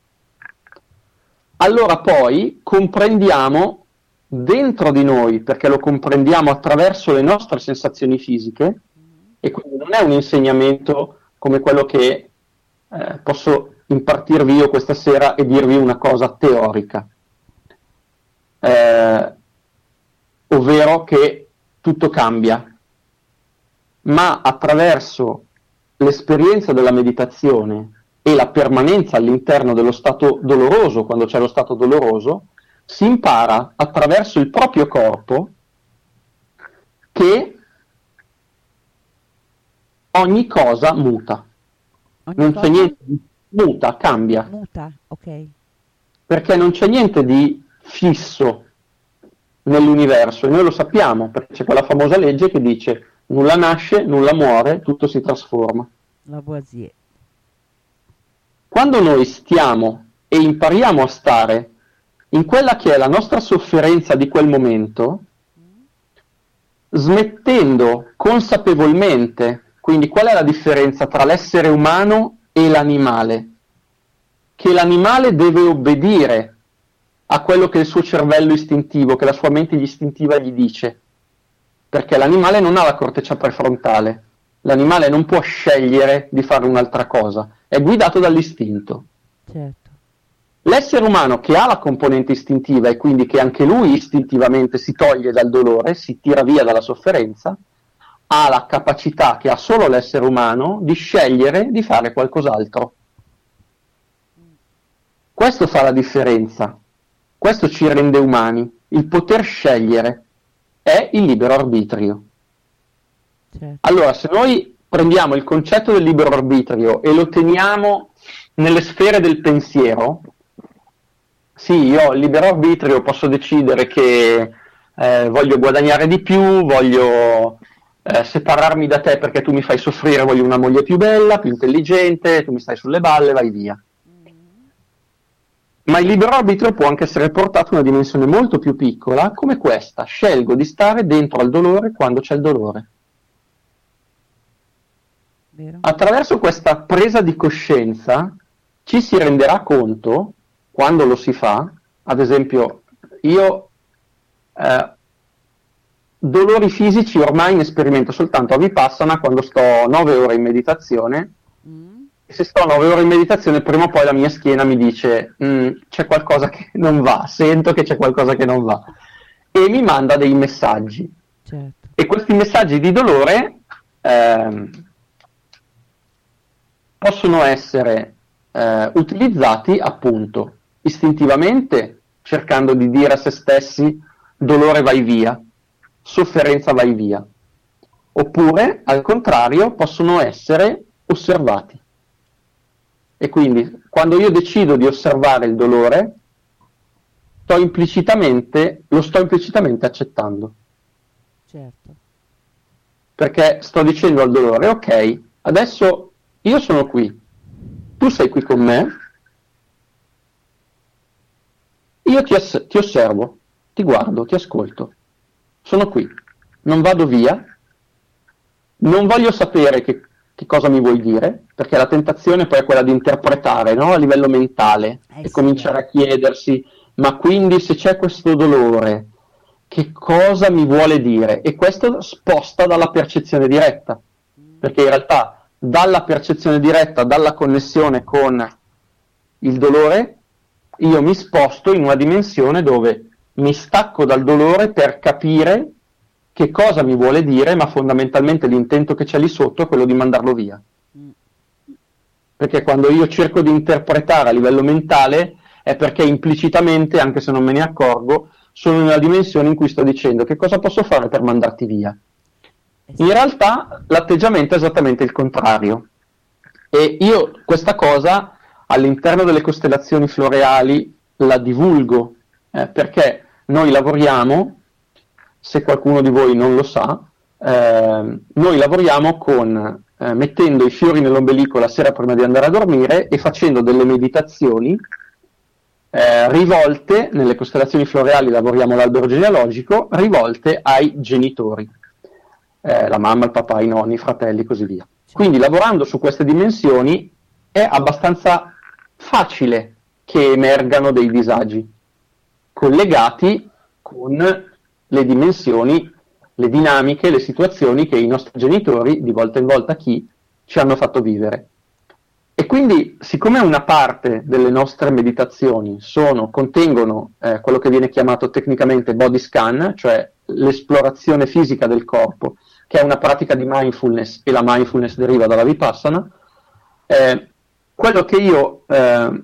allora poi comprendiamo dentro di noi, perché lo comprendiamo attraverso le nostre sensazioni fisiche, e quindi non è un insegnamento come quello che eh, posso impartirvi io questa sera e dirvi una cosa teorica, eh, ovvero che tutto cambia, ma attraverso l'esperienza della meditazione e la permanenza all'interno dello stato doloroso, quando c'è lo stato doloroso, si impara attraverso il proprio corpo che ogni cosa muta. Ogni Non cosa c'è niente di muta, cambia, muta, ok. perché non c'è niente di fisso nell'universo, e noi lo sappiamo, perché c'è quella famosa legge che dice nulla nasce, nulla muore, tutto si trasforma. Lavoisier. Quando noi stiamo e impariamo a stare in quella che è la nostra sofferenza di quel momento, smettendo consapevolmente, quindi qual è la differenza tra l'essere umano e l'animale? Che l'animale deve obbedire a quello che è il suo cervello istintivo, che la sua mente istintiva gli dice, perché l'animale non ha la corteccia prefrontale, l'animale non può scegliere di fare un'altra cosa, è guidato dall'istinto. Certo. L'essere umano che ha la componente istintiva e quindi che anche lui istintivamente si toglie dal dolore, si tira via dalla sofferenza, ha la capacità che ha solo l'essere umano di scegliere di fare qualcos'altro. Questo fa la differenza, questo ci rende umani, il poter scegliere è il libero arbitrio. Certo. Allora, se noi prendiamo il concetto del libero arbitrio e lo teniamo nelle sfere del pensiero, sì, io ho il libero arbitrio, posso decidere che eh, voglio guadagnare di più, voglio eh, separarmi da te perché tu mi fai soffrire, voglio una moglie più bella, più intelligente, tu mi stai sulle balle, vai via. Ma il libero arbitrio può anche essere portato a una dimensione molto più piccola, come questa: scelgo di stare dentro al dolore quando c'è il dolore. Vero? Attraverso questa presa di coscienza ci si renderà conto, quando lo si fa, ad esempio io eh, dolori fisici ormai ne sperimento soltanto a Vipassana quando sto nove ore in meditazione, Mm. e se sto nove ore in meditazione prima o poi la mia schiena mi dice "Mm, c'è qualcosa che non va, sento che c'è qualcosa che non va", e mi manda dei messaggi. Certo. E questi messaggi di dolore ehm, possono essere eh, utilizzati appunto istintivamente, cercando di dire a se stessi dolore vai via, sofferenza vai via, oppure al contrario possono essere osservati. E quindi quando io decido di osservare il dolore, sto implicitamente, lo sto implicitamente accettando. Certo. Perché sto dicendo al dolore, ok, adesso io sono qui, tu sei qui con me, io ti, ass- ti osservo, ti guardo, ti ascolto, sono qui, non vado via, non voglio sapere che, che cosa mi vuoi dire, perché la tentazione poi è quella di interpretare, no? A livello mentale, eh e sì, cominciare eh. a chiedersi, ma quindi se c'è questo dolore, che cosa mi vuole dire? E questo sposta dalla percezione diretta, perché in realtà dalla percezione diretta, dalla connessione con il dolore, io mi sposto in una dimensione dove mi stacco dal dolore per capire che cosa mi vuole dire, ma fondamentalmente l'intento che c'è lì sotto è quello di mandarlo via. Perché quando io cerco di interpretare a livello mentale è perché implicitamente, anche se non me ne accorgo, sono in una dimensione in cui sto dicendo che cosa posso fare per mandarti via. In realtà l'atteggiamento è esattamente il contrario. E io questa cosa all'interno delle costellazioni floreali la divulgo, eh, perché noi lavoriamo, se qualcuno di voi non lo sa, eh, noi lavoriamo con eh, mettendo i fiori nell'ombelico la sera prima di andare a dormire e facendo delle meditazioni eh, rivolte, nelle costellazioni floreali lavoriamo l'albero genealogico, rivolte ai genitori, eh, la mamma, il papà, i nonni, i fratelli e così via. Quindi lavorando su queste dimensioni è abbastanza facile che emergano dei disagi collegati con le dimensioni, le dinamiche, le situazioni che i nostri genitori, di volta in volta chi, ci hanno fatto vivere. E quindi, siccome una parte delle nostre meditazioni sono, contengono eh, quello che viene chiamato tecnicamente body scan, cioè l'esplorazione fisica del corpo, che è una pratica di mindfulness, e la mindfulness deriva dalla Vipassana, eh, quello che io eh,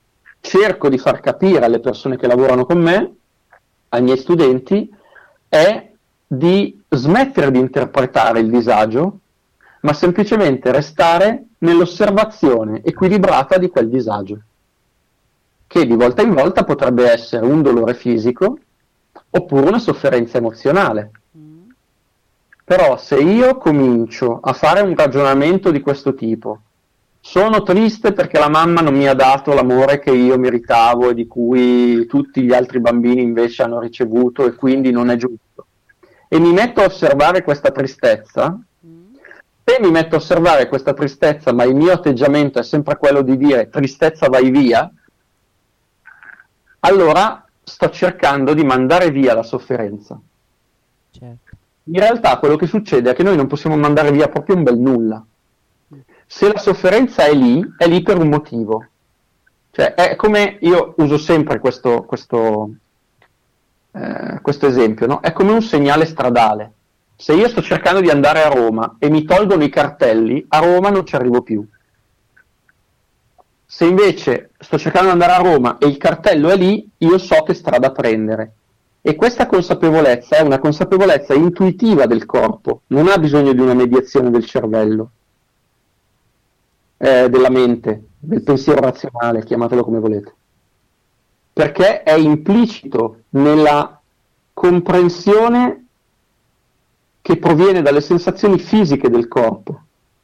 cerco di far capire alle persone che lavorano con me, ai miei studenti, è di smettere di interpretare il disagio, ma semplicemente restare nell'osservazione equilibrata di quel disagio, che di volta in volta potrebbe essere un dolore fisico oppure una sofferenza emozionale. Mm. Però se io comincio a fare un ragionamento di questo tipo, sono triste perché la mamma non mi ha dato l'amore che io meritavo e di cui tutti gli altri bambini invece hanno ricevuto e quindi non è giusto, e mi metto a osservare questa tristezza, se mi metto a osservare questa tristezza ma il mio atteggiamento è sempre quello di dire tristezza vai via, allora sto cercando di mandare via la sofferenza. Certo. In realtà quello che succede è che noi non possiamo mandare via proprio un bel nulla. Se la sofferenza è lì, è lì per un motivo. Cioè è come, io uso sempre questo, questo, eh, questo esempio, no? È come un segnale stradale. Se io sto cercando di andare a Roma e mi tolgono i cartelli, a Roma non ci arrivo più. Se invece sto cercando di andare a Roma e il cartello è lì, io so che strada prendere. E questa consapevolezza è una consapevolezza intuitiva del corpo, non ha bisogno di una mediazione del cervello, eh, della mente, del pensiero razionale, chiamatelo come volete. Perché è implicito nella comprensione che proviene dalle sensazioni fisiche del corpo.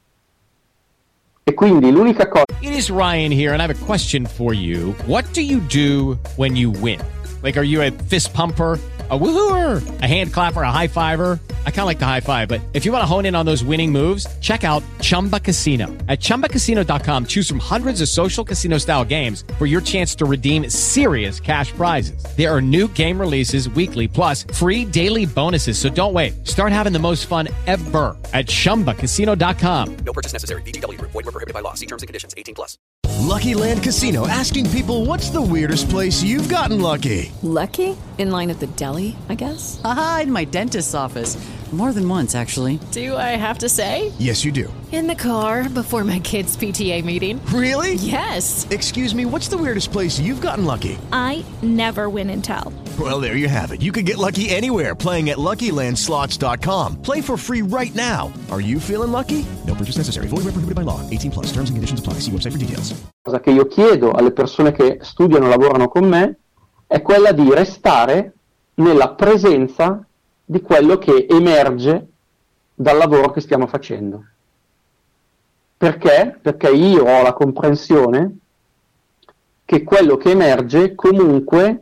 E quindi l'unica cosa... It is Ryan here, and I have a question for you. What do you do when you win? Like, are you a fist pumper, a woohooer, a hand clapper, a high fiver? I kind of like the high five, but if you want to hone in on those winning moves, check out Chumba Casino. At chumba casino dot com, choose from hundreds of social casino-style games for your chance to redeem serious cash prizes. There are new game releases weekly, plus free daily bonuses, so don't wait. Start having the most fun ever at chumba casino dot com. No purchase necessary. V G W. Void where prohibited by law. See terms and conditions. eighteen plus. Lucky Land Casino, asking people, what's the weirdest place you've gotten lucky? Lucky? In line at the deli, I guess? Aha, in my dentist's office. More than once, actually. Do I have to say? Yes, you do. In the car before my kids' P T A meeting. Really? Yes. Excuse me, what's the weirdest place you've gotten lucky? I never win and tell. Well, there you have it. You can get lucky anywhere, playing at Lucky Land Slots dot com. Play for free right now. Are you feeling lucky? No purchase necessary. Void where prohibited by law. eighteen plus. Terms and conditions apply. See website for details. Cosa che io chiedo alle persone che studiano e lavorano con me è quella di restare nella presenza di quello che emerge dal lavoro che stiamo facendo. Perché? Perché io ho la comprensione che quello che emerge comunque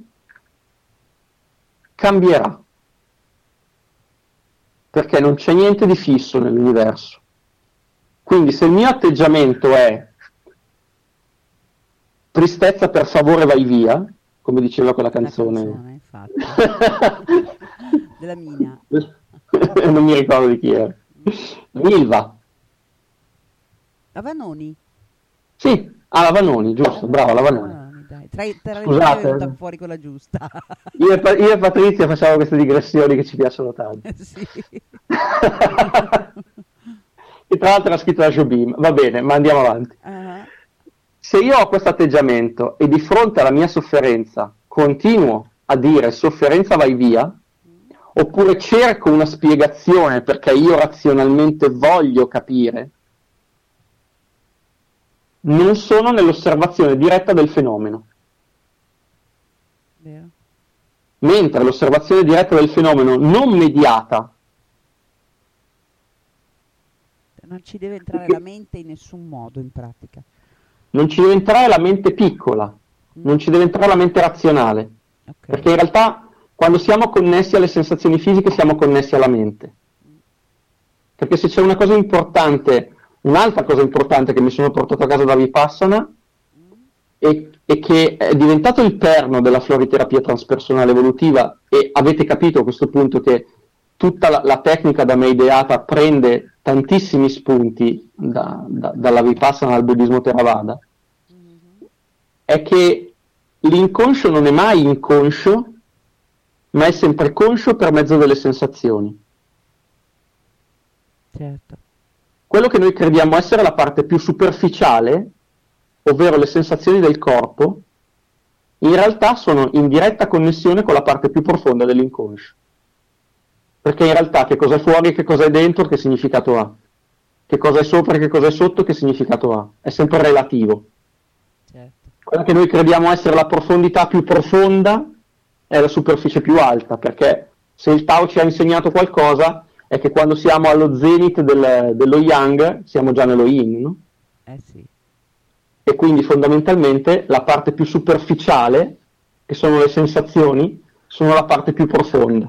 cambierà. Perché non c'è niente di fisso nell'universo. Quindi se il mio atteggiamento è tristezza, per favore vai via, come diceva quella canzone, canzone infatti. Della Mina. Non mi ricordo di chi era. Milva. La Vanoni. Sì, ah, la Vanoni, giusto, brava, la Vanoni. Vanoni, dai. Tra, tra le Scusate. due è venuta fuori quella giusta. Io e, Pa- io e Patrizia facciamo queste digressioni che ci piacciono tanto. Sì. E tra l'altro era scritto da Jobim. Va bene, ma andiamo avanti. Uh-huh. Se io ho questo atteggiamento e di fronte alla mia sofferenza continuo a dire sofferenza vai via, oppure cerco una spiegazione perché io razionalmente voglio capire, non sono nell'osservazione diretta del fenomeno. Vero. Mentre l'osservazione diretta del fenomeno non mediata, non ci deve entrare la mente in nessun modo in pratica. non ci deve entrare la mente piccola, non ci deve entrare la mente razionale, Okay. perché in realtà quando siamo connessi alle sensazioni fisiche siamo connessi alla mente. Perché se c'è una cosa importante, un'altra cosa importante che mi sono portato a casa da Vipassana e, e che è diventato il perno della floriterapia transpersonale evolutiva, e avete capito a questo punto che tutta la, la tecnica da me ideata prende tantissimi spunti da, da, dalla Vipassana al buddismo Theravada, è che l'inconscio non è mai inconscio, ma è sempre conscio per mezzo delle sensazioni. Certo. Quello che noi crediamo essere la parte più superficiale, ovvero le sensazioni del corpo, in realtà sono in diretta connessione con la parte più profonda dell'inconscio. Perché in realtà che cosa è fuori e che cosa è dentro, che significato ha? Che cosa è sopra e che cosa è sotto, che significato ha? È sempre relativo. Certo. Quella che noi crediamo essere la profondità più profonda è la superficie più alta, perché se il Tao ci ha insegnato qualcosa è che quando siamo allo zenith del, dello Yang siamo già nello Yin, no? Eh sì. E quindi fondamentalmente la parte più superficiale, che sono le sensazioni, sono la parte più profonda.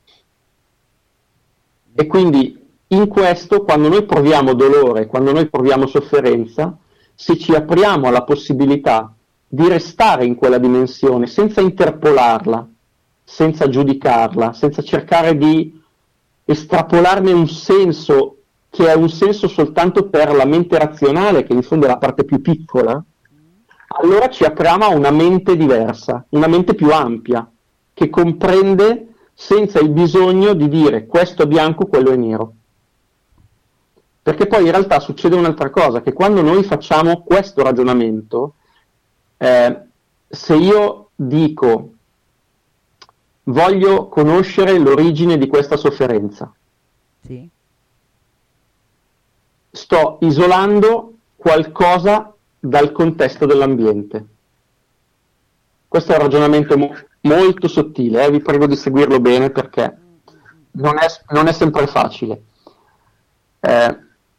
E quindi in questo, quando noi proviamo dolore, quando noi proviamo sofferenza, se ci apriamo alla possibilità di restare in quella dimensione senza interpolarla, senza giudicarla, senza cercare di estrapolarne un senso che è un senso soltanto per la mente razionale, che in fondo è la parte più piccola, allora ci apriamo a una mente diversa, una mente più ampia, che comprende senza il bisogno di dire questo è bianco, quello è nero. Perché poi in realtà succede un'altra cosa, che quando noi facciamo questo ragionamento, eh, se io dico voglio conoscere l'origine di questa sofferenza, Sì. sto isolando qualcosa dal contesto dell'ambiente. Questo è un ragionamento mo- molto sottile, eh? Vi prego di seguirlo bene perché non è, non è sempre facile. Eh,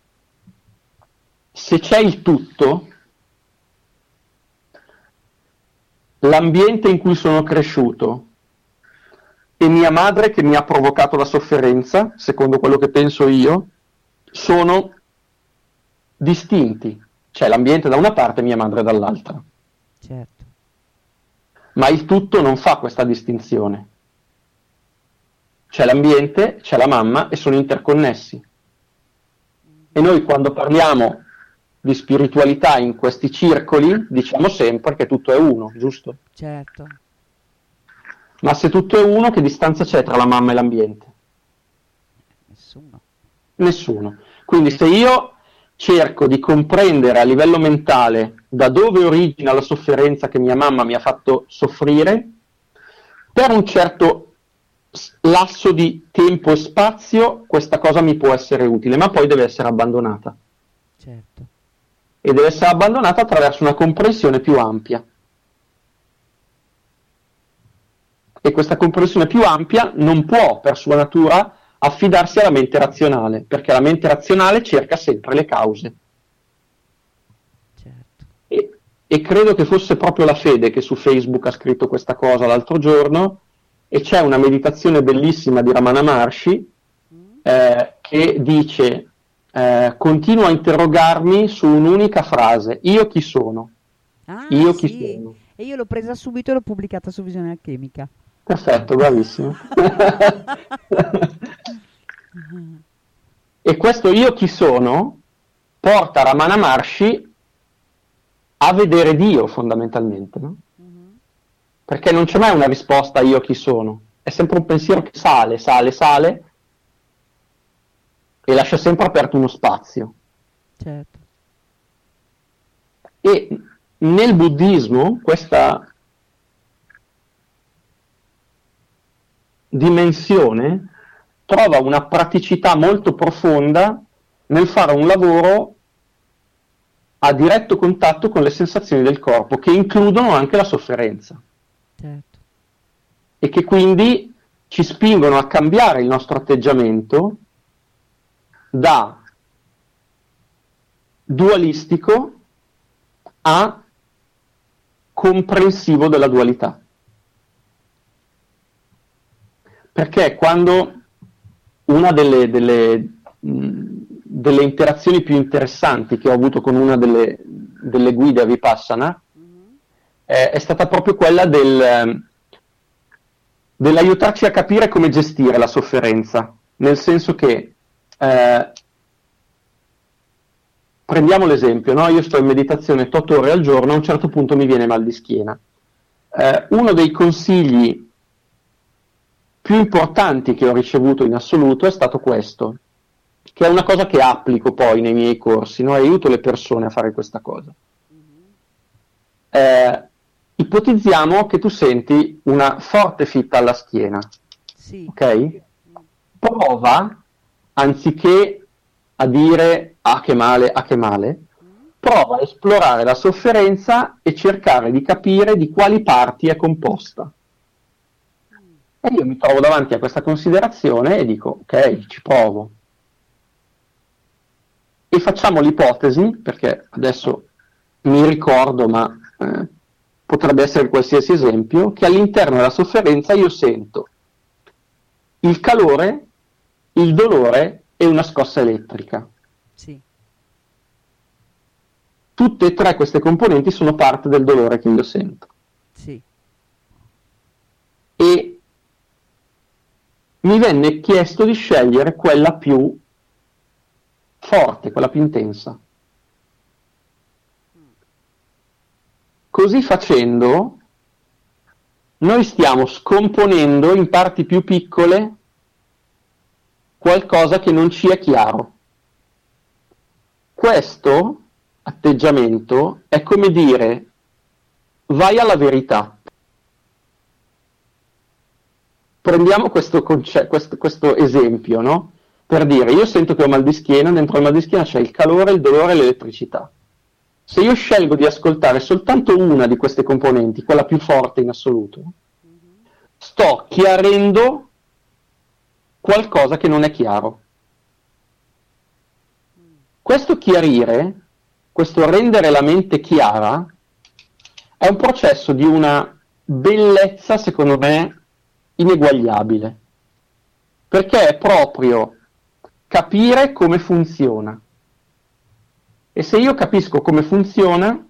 se c'è il tutto, l'ambiente in cui sono cresciuto e mia madre che mi ha provocato la sofferenza, secondo quello che penso io, sono distinti. C'è l'ambiente da una parte e mia madre dall'altra. Certo. Ma il tutto non fa questa distinzione. C'è l'ambiente, c'è la mamma e sono interconnessi. E noi quando parliamo di spiritualità in questi circoli diciamo sempre che tutto è uno, giusto? Certo. Ma se tutto è uno, che distanza c'è tra la mamma e l'ambiente? Nessuno. Nessuno. Quindi se io cerco di comprendere a livello mentale da dove origina la sofferenza che mia mamma mi ha fatto soffrire, per un certo lasso di tempo e spazio questa cosa mi può essere utile, ma poi deve essere abbandonata. Certo. E deve essere abbandonata attraverso una comprensione più ampia. E questa comprensione più ampia non può, per sua natura, affidarsi alla mente razionale, perché la mente razionale cerca sempre le cause. Certo. E, e credo che fosse proprio la Fede che su Facebook ha scritto questa cosa l'altro giorno, e c'è una meditazione bellissima di Ramana Maharshi eh, che dice eh, continuo a interrogarmi su un'unica frase: io chi sono? Ah, io sì. chi sono? E io l'ho presa subito e l'ho pubblicata su Visione Alchemica. Perfetto, bravissimo. E questo io chi sono porta Ramana Maharshi a vedere Dio, fondamentalmente, no? Uh-huh. Perché non c'è mai una risposta io chi sono, è sempre un pensiero che sale, sale, sale e lascia sempre aperto uno spazio. Certo. E nel buddismo questa dimensione trova una praticità molto profonda nel fare un lavoro a diretto contatto con le sensazioni del corpo, che includono anche la sofferenza. Certo. E che quindi ci spingono a cambiare il nostro atteggiamento da dualistico a comprensivo della dualità. Perché quando una delle, delle, mh, delle interazioni più interessanti che ho avuto con una delle, delle guide a Vipassana mm-hmm. eh, è stata proprio quella del, dell'aiutarci a capire come gestire la sofferenza, nel senso che eh, prendiamo l'esempio, no? Io sto in meditazione otto ore al giorno, a un certo punto mi viene mal di schiena. Eh, uno dei consigli più importanti che ho ricevuto in assoluto è stato questo, che è una cosa che applico poi nei miei corsi, no? Aiuto le persone a fare questa cosa. Eh, ipotizziamo che tu senti una forte fitta alla schiena, sì. Ok? Prova, anziché a dire ah che male, ah che male, prova a esplorare la sofferenza e cercare di capire di quali parti è composta. E io mi trovo davanti a questa considerazione e dico, ok, ci provo. E facciamo l'ipotesi, perché adesso mi ricordo, ma eh, potrebbe essere qualsiasi esempio, che all'interno della sofferenza io sento il calore, il dolore e una scossa elettrica. Sì. Tutte e tre queste componenti sono parte del dolore che io sento. Sì. E mi venne chiesto di scegliere quella più forte, quella più intensa. Così facendo, noi stiamo scomponendo in parti più piccole qualcosa che non ci è chiaro. Questo atteggiamento è come dire: vai alla verità. Prendiamo questo, conce- questo, questo esempio, no? Per dire, io sento che ho mal di schiena, dentro il mal di schiena c'è il calore, il dolore e l'elettricità. Se io scelgo di ascoltare soltanto una di queste componenti, quella più forte in assoluto, sto chiarendo qualcosa che non è chiaro. Questo chiarire, questo rendere la mente chiara, è un processo di una bellezza, secondo me, ineguagliabile, perché è proprio capire come funziona. E se io capisco come funziona,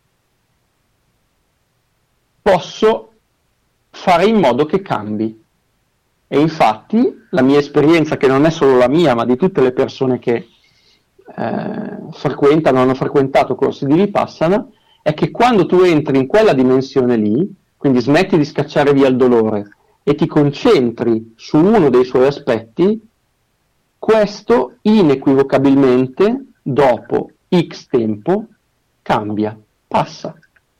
posso fare in modo che cambi. E infatti la mia esperienza, che non è solo la mia, ma di tutte le persone che eh, frequentano, hanno frequentato corsi di Vipassana, è che quando tu entri in quella dimensione lì, quindi smetti di scacciare via il dolore e ti concentri su uno dei suoi aspetti, questo inequivocabilmente dopo X tempo cambia, passa.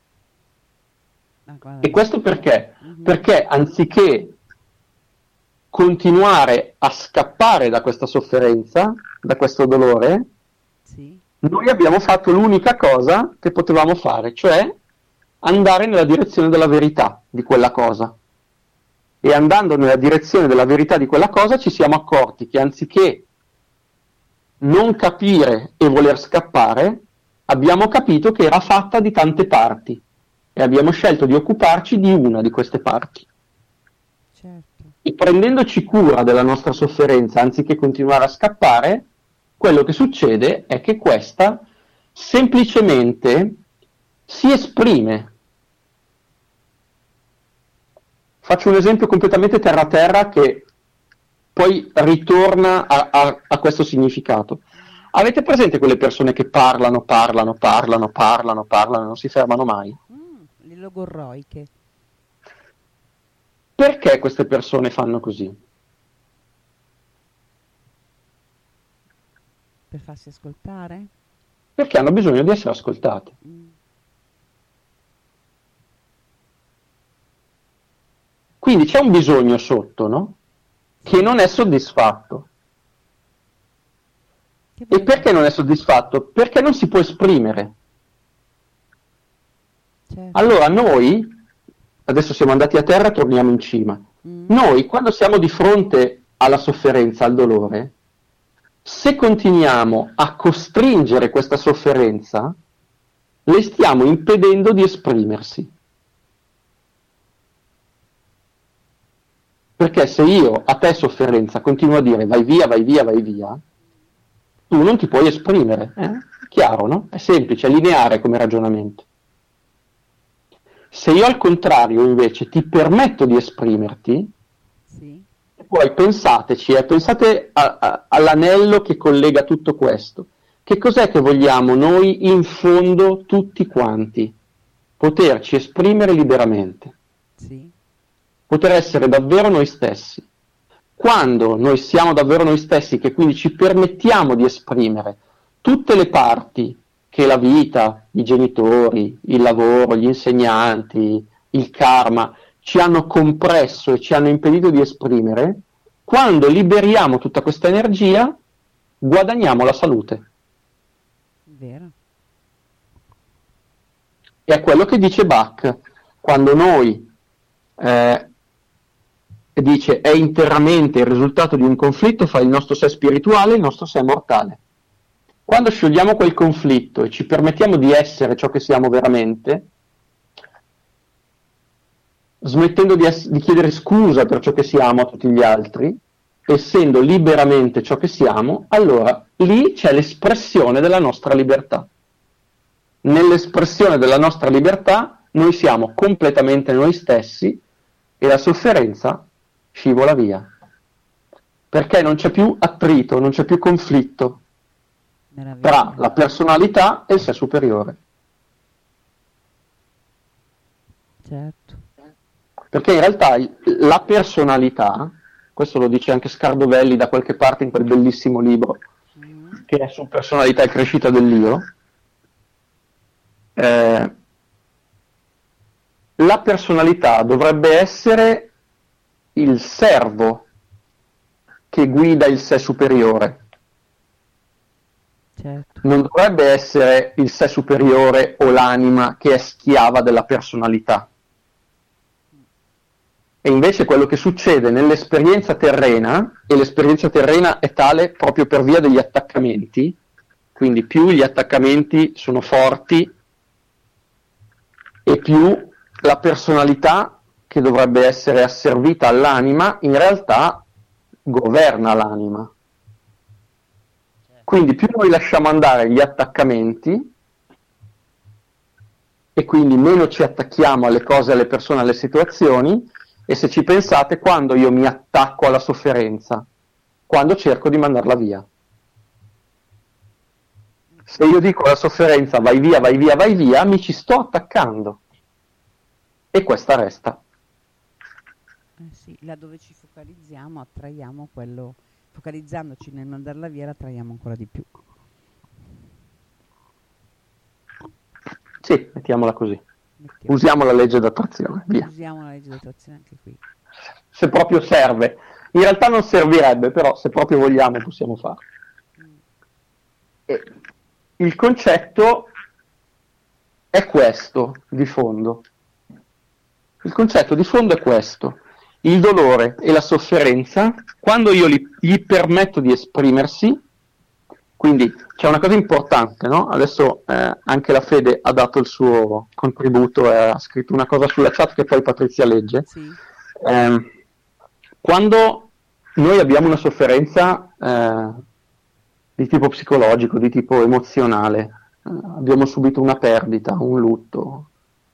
Ah, e questo perché? Mm-hmm. Perché anziché continuare a scappare da questa sofferenza, da questo dolore, sì. Noi abbiamo fatto l'unica cosa che potevamo fare, cioè andare nella direzione della verità di quella cosa. E andando nella direzione della verità di quella cosa ci siamo accorti che anziché non capire e voler scappare, abbiamo capito che era fatta di tante parti e abbiamo scelto di occuparci di una di queste parti. Certo. E prendendoci cura della nostra sofferenza, anziché continuare a scappare, quello che succede è che questa semplicemente si esprime. Faccio un esempio completamente terra-terra che poi ritorna a, a, a questo significato. Avete presente quelle persone che parlano, parlano, parlano, parlano, parlano e non si fermano mai? Mm, le logorroiche. Perché queste persone fanno così? Per farsi ascoltare? Perché hanno bisogno di essere ascoltate. Mm. Quindi c'è un bisogno sotto, no? Che non è soddisfatto. E perché non è soddisfatto? Perché non si può esprimere. Certo. Allora noi, adesso siamo andati a terra e torniamo in cima, mm. noi quando siamo di fronte alla sofferenza, al dolore, se continuiamo a costringere questa sofferenza, le stiamo impedendo di esprimersi. Perché se io a te sofferenza continuo a dire vai via, vai via, vai via, tu non ti puoi esprimere. Eh? Chiaro, no? È semplice, è lineare come ragionamento. Se io al contrario invece ti permetto di esprimerti, sì. Poi pensateci, eh, pensate a, a, all'anello che collega tutto questo. Che cos'è che vogliamo noi in fondo tutti quanti? Poterci esprimere liberamente. Sì. Poter essere davvero noi stessi. Quando noi siamo davvero noi stessi, che quindi ci permettiamo di esprimere tutte le parti che la vita, i genitori, il lavoro, gli insegnanti, il karma ci hanno compresso e ci hanno impedito di esprimere, quando liberiamo tutta questa energia, guadagniamo la salute. Vero. E è quello che dice Bach, quando noi eh, dice è interamente il risultato di un conflitto fra il nostro sé spirituale e il nostro sé mortale. Quando sciogliamo quel conflitto e ci permettiamo di essere ciò che siamo veramente, smettendo di, ess- di chiedere scusa per ciò che siamo a tutti gli altri, essendo liberamente ciò che siamo, allora lì c'è l'espressione della nostra libertà. Nell'espressione della nostra libertà noi siamo completamente noi stessi e la sofferenza scivola via. Perché non c'è più attrito, non c'è più conflitto tra la personalità e il sé superiore. Certo. Perché in realtà la personalità, questo lo dice anche Scardovelli da qualche parte in quel bellissimo libro mm. che è su personalità e crescita dell'io, eh, la personalità dovrebbe essere il servo che guida il sé superiore. Certo. Non dovrebbe essere il sé superiore o l'anima che è schiava della personalità. E invece quello che succede nell'esperienza terrena, e l'esperienza terrena è tale proprio per via degli attaccamenti, quindi più gli attaccamenti sono forti e più la personalità che dovrebbe essere asservita all'anima in realtà governa l'anima. Quindi più noi lasciamo andare gli attaccamenti e quindi meno ci attacchiamo alle cose, alle persone, alle situazioni, e se ci pensate, quando io mi attacco alla sofferenza, quando cerco di mandarla via. Se io dico alla sofferenza vai via, vai via, vai via, mi ci sto attaccando e questa resta. Eh sì, laddove ci focalizziamo attraiamo quello focalizzandoci nel mandarla via la traiamo ancora di più. Sì, mettiamola così. Mettiamo. Usiamo la legge d'attrazione, via. Usiamo la legge d'attrazione anche qui. Se proprio serve. In realtà non servirebbe, però se proprio vogliamo possiamo farlo. E il concetto è questo di fondo. Il concetto di fondo è questo. Il dolore e la sofferenza, quando io li, gli permetto di esprimersi, quindi c'è una cosa importante, no? Adesso eh, anche la Fede ha dato il suo contributo e ha scritto una cosa sulla chat che poi Patrizia legge. Sì. Eh, quando noi abbiamo una sofferenza eh, di tipo psicologico, di tipo emozionale, eh, abbiamo subito una perdita, un lutto.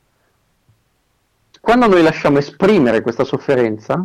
Quando noi lasciamo esprimere questa sofferenza,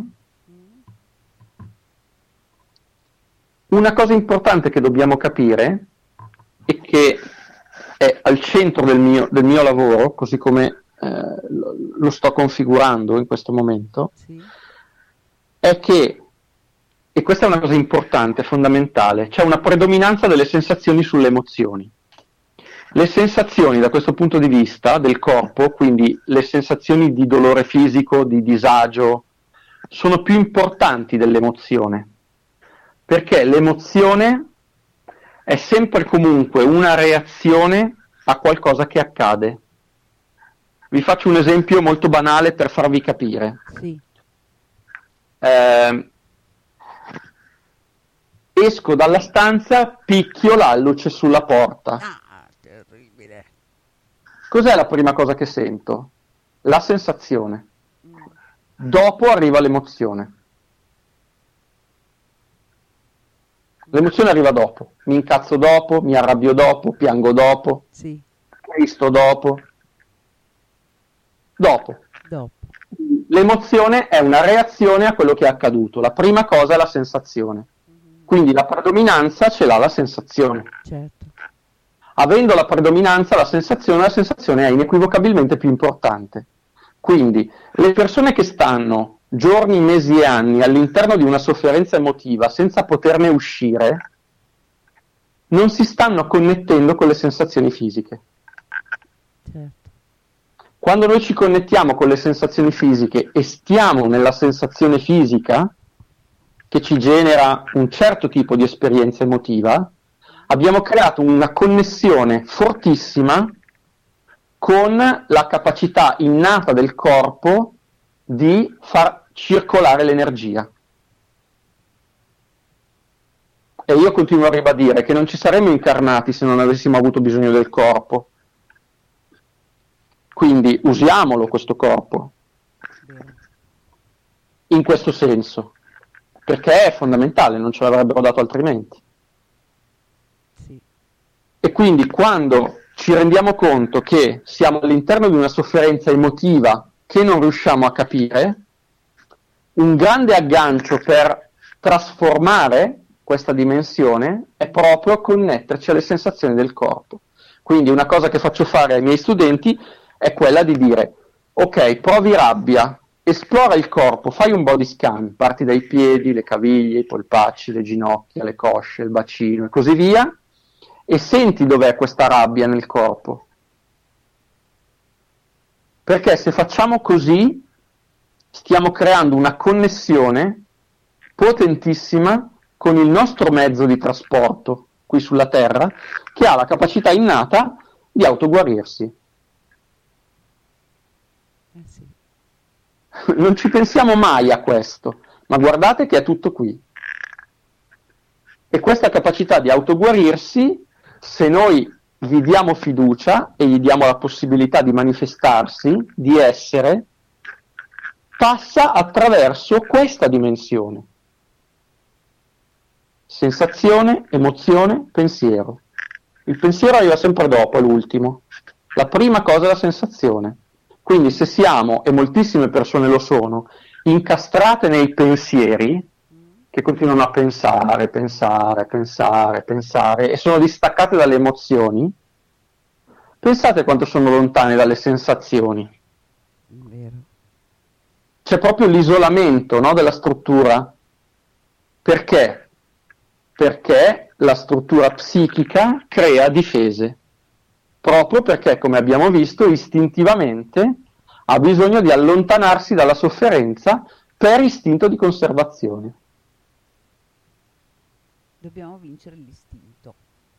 una cosa importante che dobbiamo capire e che è al centro del mio, del mio lavoro, così come eh, lo, lo sto configurando in questo momento, Sì. è che, e questa è una cosa importante, fondamentale, c'è una predominanza delle sensazioni sulle emozioni. Le sensazioni da questo punto di vista del corpo, quindi le sensazioni di dolore fisico, di disagio, sono più importanti dell'emozione, perché l'emozione è sempre comunque una reazione a qualcosa che accade. Vi faccio un esempio molto banale per farvi capire. Sì. Eh, esco dalla stanza, picchio l'alluce sulla porta. Ah, terribile. Cos'è la prima cosa che sento? La sensazione. Dopo arriva l'emozione. L'emozione arriva dopo. Mi incazzo dopo, mi arrabbio dopo, piango dopo, Sì. tristo dopo. Dopo. Dopo. L'emozione è una reazione a quello che è accaduto. La prima cosa è la sensazione. Quindi la predominanza ce l'ha la sensazione. Certo. Avendo la predominanza, la sensazione, la sensazione è inequivocabilmente più importante. Quindi le persone che stanno giorni, mesi e anni all'interno di una sofferenza emotiva senza poterne uscire, non si stanno connettendo con le sensazioni fisiche. Certo. Quando noi ci connettiamo con le sensazioni fisiche e stiamo nella sensazione fisica che ci genera un certo tipo di esperienza emotiva, abbiamo creato una connessione fortissima con la capacità innata del corpo di far circolare l'energia. E io continuo a ribadire che non ci saremmo incarnati se non avessimo avuto bisogno del corpo. Quindi usiamolo questo corpo in questo senso, perché è fondamentale, non ce l'avrebbero dato altrimenti. Sì. E quindi quando ci rendiamo conto che siamo all'interno di una sofferenza emotiva che non riusciamo a capire, un grande aggancio per trasformare questa dimensione è proprio connetterci alle sensazioni del corpo. Quindi una cosa che faccio fare ai miei studenti è quella di dire: ok, provi rabbia, esplora il corpo, fai un body scan, parti dai piedi, le caviglie, i polpacci, le ginocchia, le cosce, il bacino e così via, e senti dov'è questa rabbia nel corpo. Perché se facciamo così stiamo creando una connessione potentissima con il nostro mezzo di trasporto qui sulla Terra, che ha la capacità innata di autoguarirsi. Eh sì. Non ci pensiamo mai a questo, ma guardate che è tutto qui. E questa capacità di autoguarirsi, se noi gli diamo fiducia e gli diamo la possibilità di manifestarsi, di essere, passa attraverso questa dimensione. Sensazione, emozione, pensiero. Il pensiero arriva sempre dopo, è l'ultimo. La prima cosa è la sensazione. Quindi se siamo, e moltissime persone lo sono, incastrate nei pensieri, che continuano a pensare, pensare, pensare, pensare, e sono distaccate dalle emozioni, pensate quanto sono lontane dalle sensazioni. Vero. C'è proprio l'isolamento, no, della struttura. Perché? perché la struttura psichica crea difese, proprio perché, come abbiamo visto, istintivamente ha bisogno di allontanarsi dalla sofferenza per istinto di conservazione. Dobbiamo vincere l'istinto.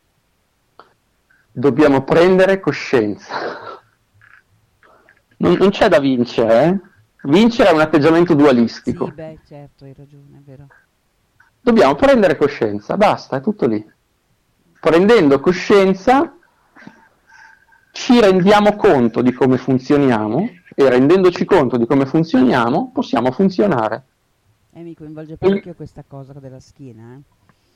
Dobbiamo prendere coscienza. Non, non c'è da vincere, eh? Vincere è un atteggiamento dualistico. Sì, beh, certo, hai ragione, è vero. Dobbiamo prendere coscienza, basta, è tutto lì. Prendendo coscienza ci rendiamo conto di come funzioniamo e rendendoci conto di come funzioniamo possiamo funzionare. E mi coinvolge parecchio questa cosa della schiena, eh?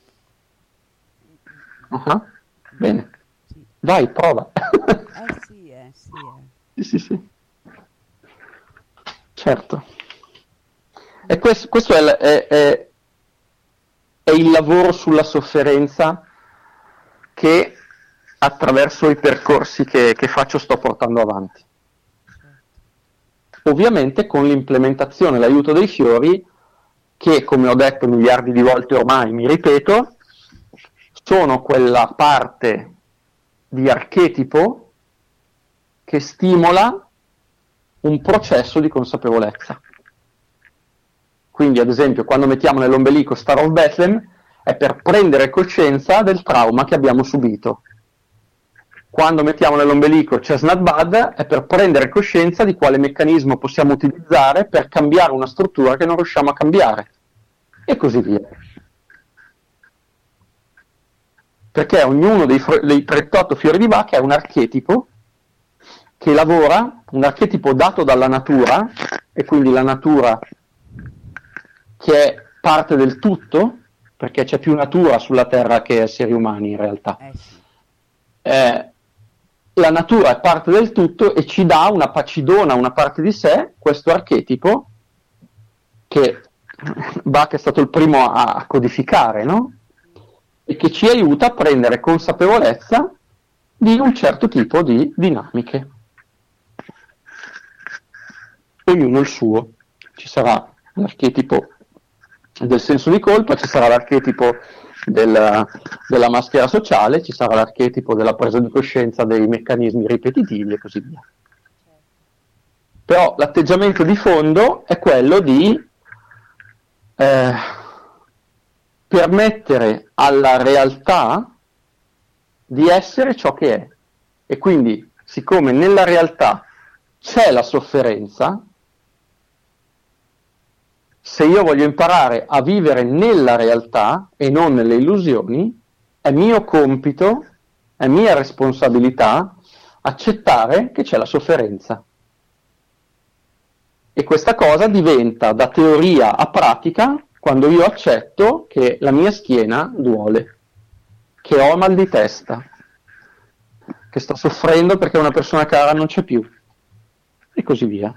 Uh-huh. Bene, sì. Vai, prova. Eh sì, eh sì, eh. Sì, sì, sì. Certo. E questo, questo è, è, è, è il lavoro sulla sofferenza che attraverso i percorsi che, che faccio sto portando avanti. Ovviamente con l'implementazione, l'aiuto dei fiori, che come ho detto miliardi di volte ormai, mi ripeto, sono quella parte di archetipo che stimola un processo di consapevolezza. Quindi, ad esempio, quando mettiamo nell'ombelico Star of Bethlehem è per prendere coscienza del trauma che abbiamo subito. Quando mettiamo nell'ombelico Chestnut Bud è per prendere coscienza di quale meccanismo possiamo utilizzare per cambiare una struttura che non riusciamo a cambiare. E così via. Perché ognuno dei, dei trentotto fiori di Bach è un archetipo che lavora, un archetipo dato dalla natura, e quindi la natura che è parte del tutto, perché c'è più natura sulla Terra che esseri umani in realtà. Eh sì. Eh, la natura è parte del tutto e ci dà una, ci dona una parte di sé, questo archetipo, che Bach è stato il primo a codificare, no? E che ci aiuta a prendere consapevolezza di un certo tipo di dinamiche. Ognuno il suo. Ci sarà l'archetipo del senso di colpa, ci sarà l'archetipo del, della maschera sociale, ci sarà l'archetipo della presa di coscienza dei meccanismi ripetitivi e così via. Però l'atteggiamento di fondo è quello di eh, permettere alla realtà di essere ciò che è. E quindi, siccome nella realtà c'è la sofferenza, se io voglio imparare a vivere nella realtà e non nelle illusioni, è mio compito, è mia responsabilità accettare che c'è la sofferenza. E questa cosa diventa da teoria a pratica quando io accetto che la mia schiena duole, che ho mal di testa, che sto soffrendo perché una persona cara non c'è più, e così via.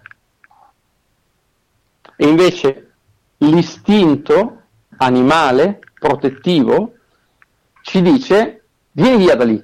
E invece l'istinto animale protettivo ci dice vieni via da lì,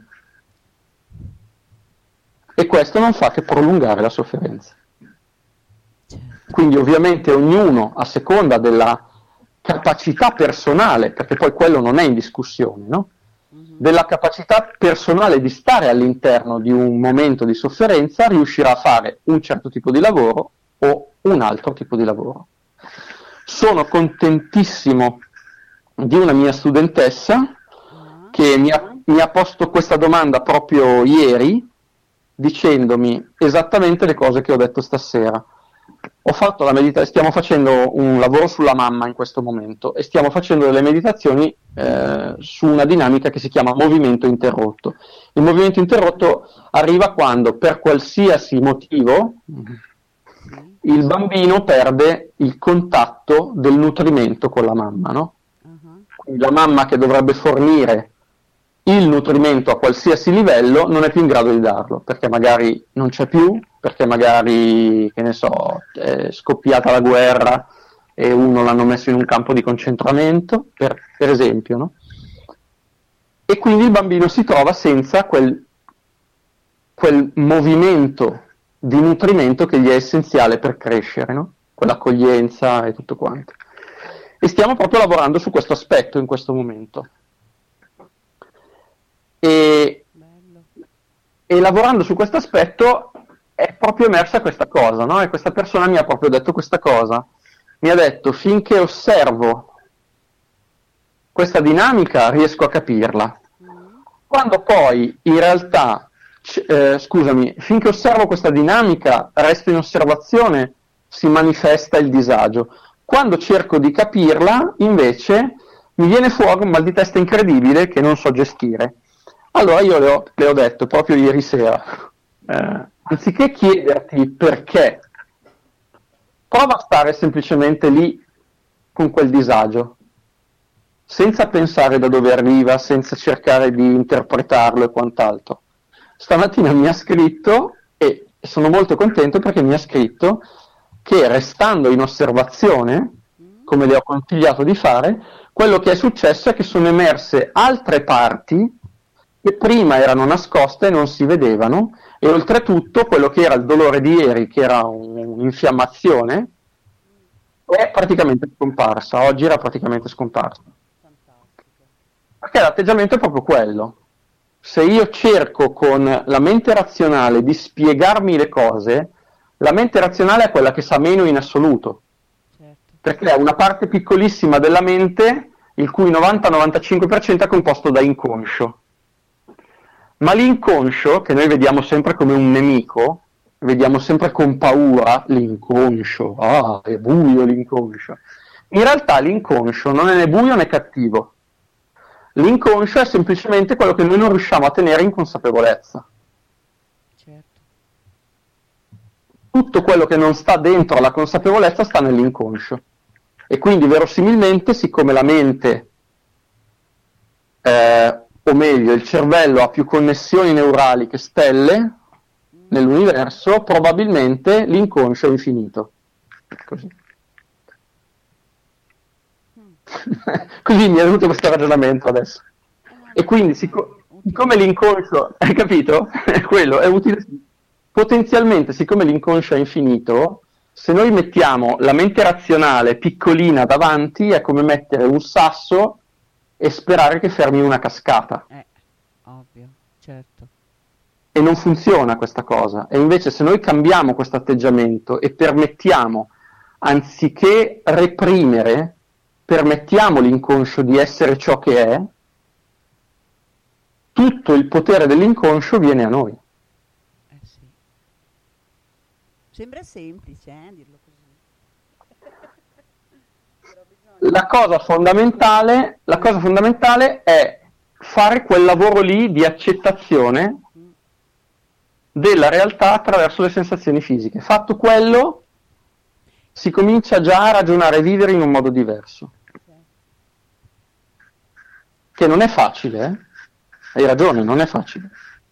e questo non fa che prolungare la sofferenza. Quindi ovviamente ognuno, a seconda della capacità personale, perché poi quello non è in discussione, no? Della capacità personale di stare all'interno di un momento di sofferenza, riuscirà a fare un certo tipo di lavoro o un altro tipo di lavoro. Sono contentissimo di una mia studentessa che mi ha, mi ha posto questa domanda proprio ieri, dicendomi esattamente le cose che ho detto stasera. Ho fatto la meditazione, stiamo facendo un lavoro sulla mamma in questo momento e stiamo facendo delle meditazioni eh, su una dinamica che si chiama movimento interrotto. Il movimento interrotto arriva quando, per qualsiasi motivo, il bambino perde il contatto del nutrimento con la mamma, no? Quindi la mamma, che dovrebbe fornire il nutrimento a qualsiasi livello, non è più in grado di darlo, perché magari non c'è più, perché magari, che ne so, è scoppiata la guerra e uno l'hanno messo in un campo di concentramento, per, per esempio, no? E quindi il bambino si trova senza quel, quel movimento di nutrimento che gli è essenziale per crescere, no? Quell'accoglienza e tutto quanto. E stiamo proprio lavorando su questo aspetto in questo momento. E, e lavorando su questo aspetto è proprio emersa questa cosa, no? E questa persona mi ha proprio detto questa cosa. Mi ha detto: finché osservo questa dinamica riesco a capirla. Quando poi in realtà, eh, scusami, finché osservo questa dinamica, resto in osservazione, si manifesta il disagio. Quando cerco di capirla, invece, mi viene fuori un mal di testa incredibile che non so gestire. Allora io le ho, le ho detto proprio ieri sera, eh, anziché chiederti perché, prova a stare semplicemente lì con quel disagio, senza pensare da dove arriva, senza cercare di interpretarlo e quant'altro. Stamattina mi ha scritto, e sono molto contento perché mi ha scritto che restando in osservazione, come le ho consigliato di fare, quello che è successo è che sono emerse altre parti che prima erano nascoste e non si vedevano, e oltretutto quello che era il dolore di ieri, che era un'infiammazione, è praticamente scomparsa. Oggi era praticamente scomparsa. Perché l'atteggiamento è proprio quello. Se io cerco con la mente razionale di spiegarmi le cose, la mente razionale è quella che sa meno in assoluto, certo. Perché è una parte piccolissima della mente il cui novanta novantacinque per cento è composto da inconscio. Ma l'inconscio, che noi vediamo sempre come un nemico, vediamo sempre con paura l'inconscio, ah, è buio l'inconscio. In realtà l'inconscio non è né buio né cattivo. L'inconscio è semplicemente quello che noi non riusciamo a tenere in consapevolezza. Certo. Tutto quello che non sta dentro la consapevolezza sta nell'inconscio. E quindi verosimilmente, siccome la mente, eh, o meglio il cervello, ha più connessioni neurali che stelle nell'universo, probabilmente l'inconscio è infinito. Così. Così mi è venuto questo ragionamento adesso. E quindi, sic- siccome l'inconscio, hai capito? Quello è utile. Potenzialmente, siccome l'inconscio è infinito, se noi mettiamo la mente razionale piccolina davanti, è come mettere un sasso e sperare che fermi una cascata. Eh, ovvio, certo. E non funziona questa cosa. E invece se noi cambiamo questo atteggiamento e permettiamo, anziché reprimere, permettiamo all'inconscio di essere ciò che è, tutto il potere dell'inconscio viene a noi. Eh sì. Sembra semplice, eh, dirlo così. La cosa fondamentale, la cosa fondamentale è fare quel lavoro lì di accettazione della realtà attraverso le sensazioni fisiche. Fatto quello, si comincia già a ragionare e vivere in un modo diverso. Che non è facile, eh? Hai ragione, non è facile.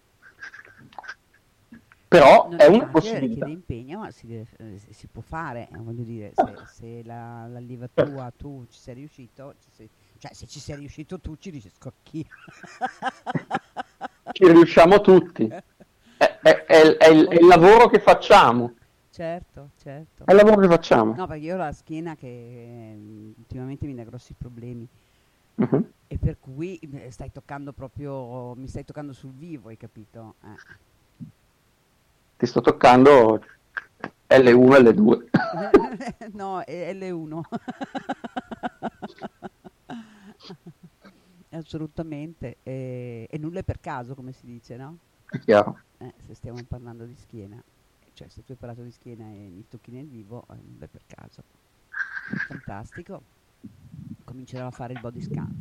Però non è, è una facile, possibilità. Richiede impegno, ma si, deve, eh, si può fare, eh, voglio dire, se, se la, l'allieva tua, tu ci sei riuscito, ci sei, cioè se ci sei riuscito tu ci riesco anch'io. Ci riusciamo tutti. È, è, è, è, il, è il lavoro che facciamo. Certo, certo. È il lavoro che facciamo. No, perché io ho la schiena che eh, ultimamente mi dà grossi problemi. Uh-huh. E per cui eh, stai toccando proprio, mi stai toccando sul vivo, hai capito? Eh. Ti sto toccando L uno e L due. No, è L uno. Assolutamente. E, e nulla è per caso, come si dice, no? È chiaro. Eh, se stiamo parlando di schiena. Cioè, se tu hai parlato di schiena e mi tocchi nel vivo, eh, nulla è per caso. Fantastico. Comincerò a fare il body scan.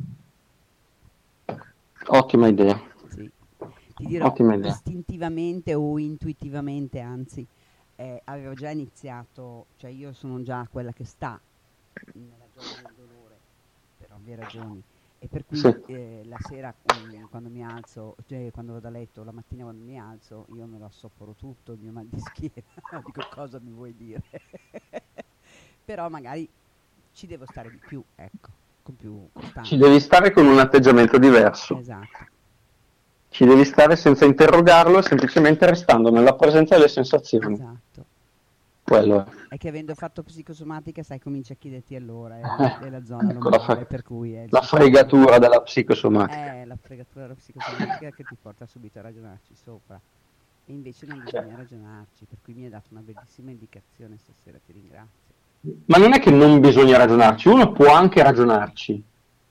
Ottima idea. Sì. Ti dirò, istintivamente o intuitivamente, anzi, eh, avevo già iniziato, cioè io sono già quella che sta nella zona del dolore, per ovvie ragioni, e per cui sì. eh, la sera eh, quando mi alzo, cioè quando vado a letto, la mattina quando mi alzo, io me lo assoporo tutto, il mio mal di schiena, dico cosa mi vuoi dire? Però magari ci devo stare di più, ecco, con più costanza. Ci devi stare con un atteggiamento diverso. Esatto. Ci devi stare senza interrogarlo, semplicemente restando nella presenza delle sensazioni. Esatto. quello è. È che avendo fatto psicosomatica, sai, comincia a chiederti allora, è la, è la zona Ecco, la, lombare, fre- per cui è il la sistema- fregatura della psicosomatica. È la fregatura della psicosomatica che ti porta subito a ragionarci sopra. E invece non bisogna ragionarci, per cui mi hai dato una bellissima indicazione stasera, ti ringrazio. Ma non è che non bisogna ragionarci, uno può anche ragionarci.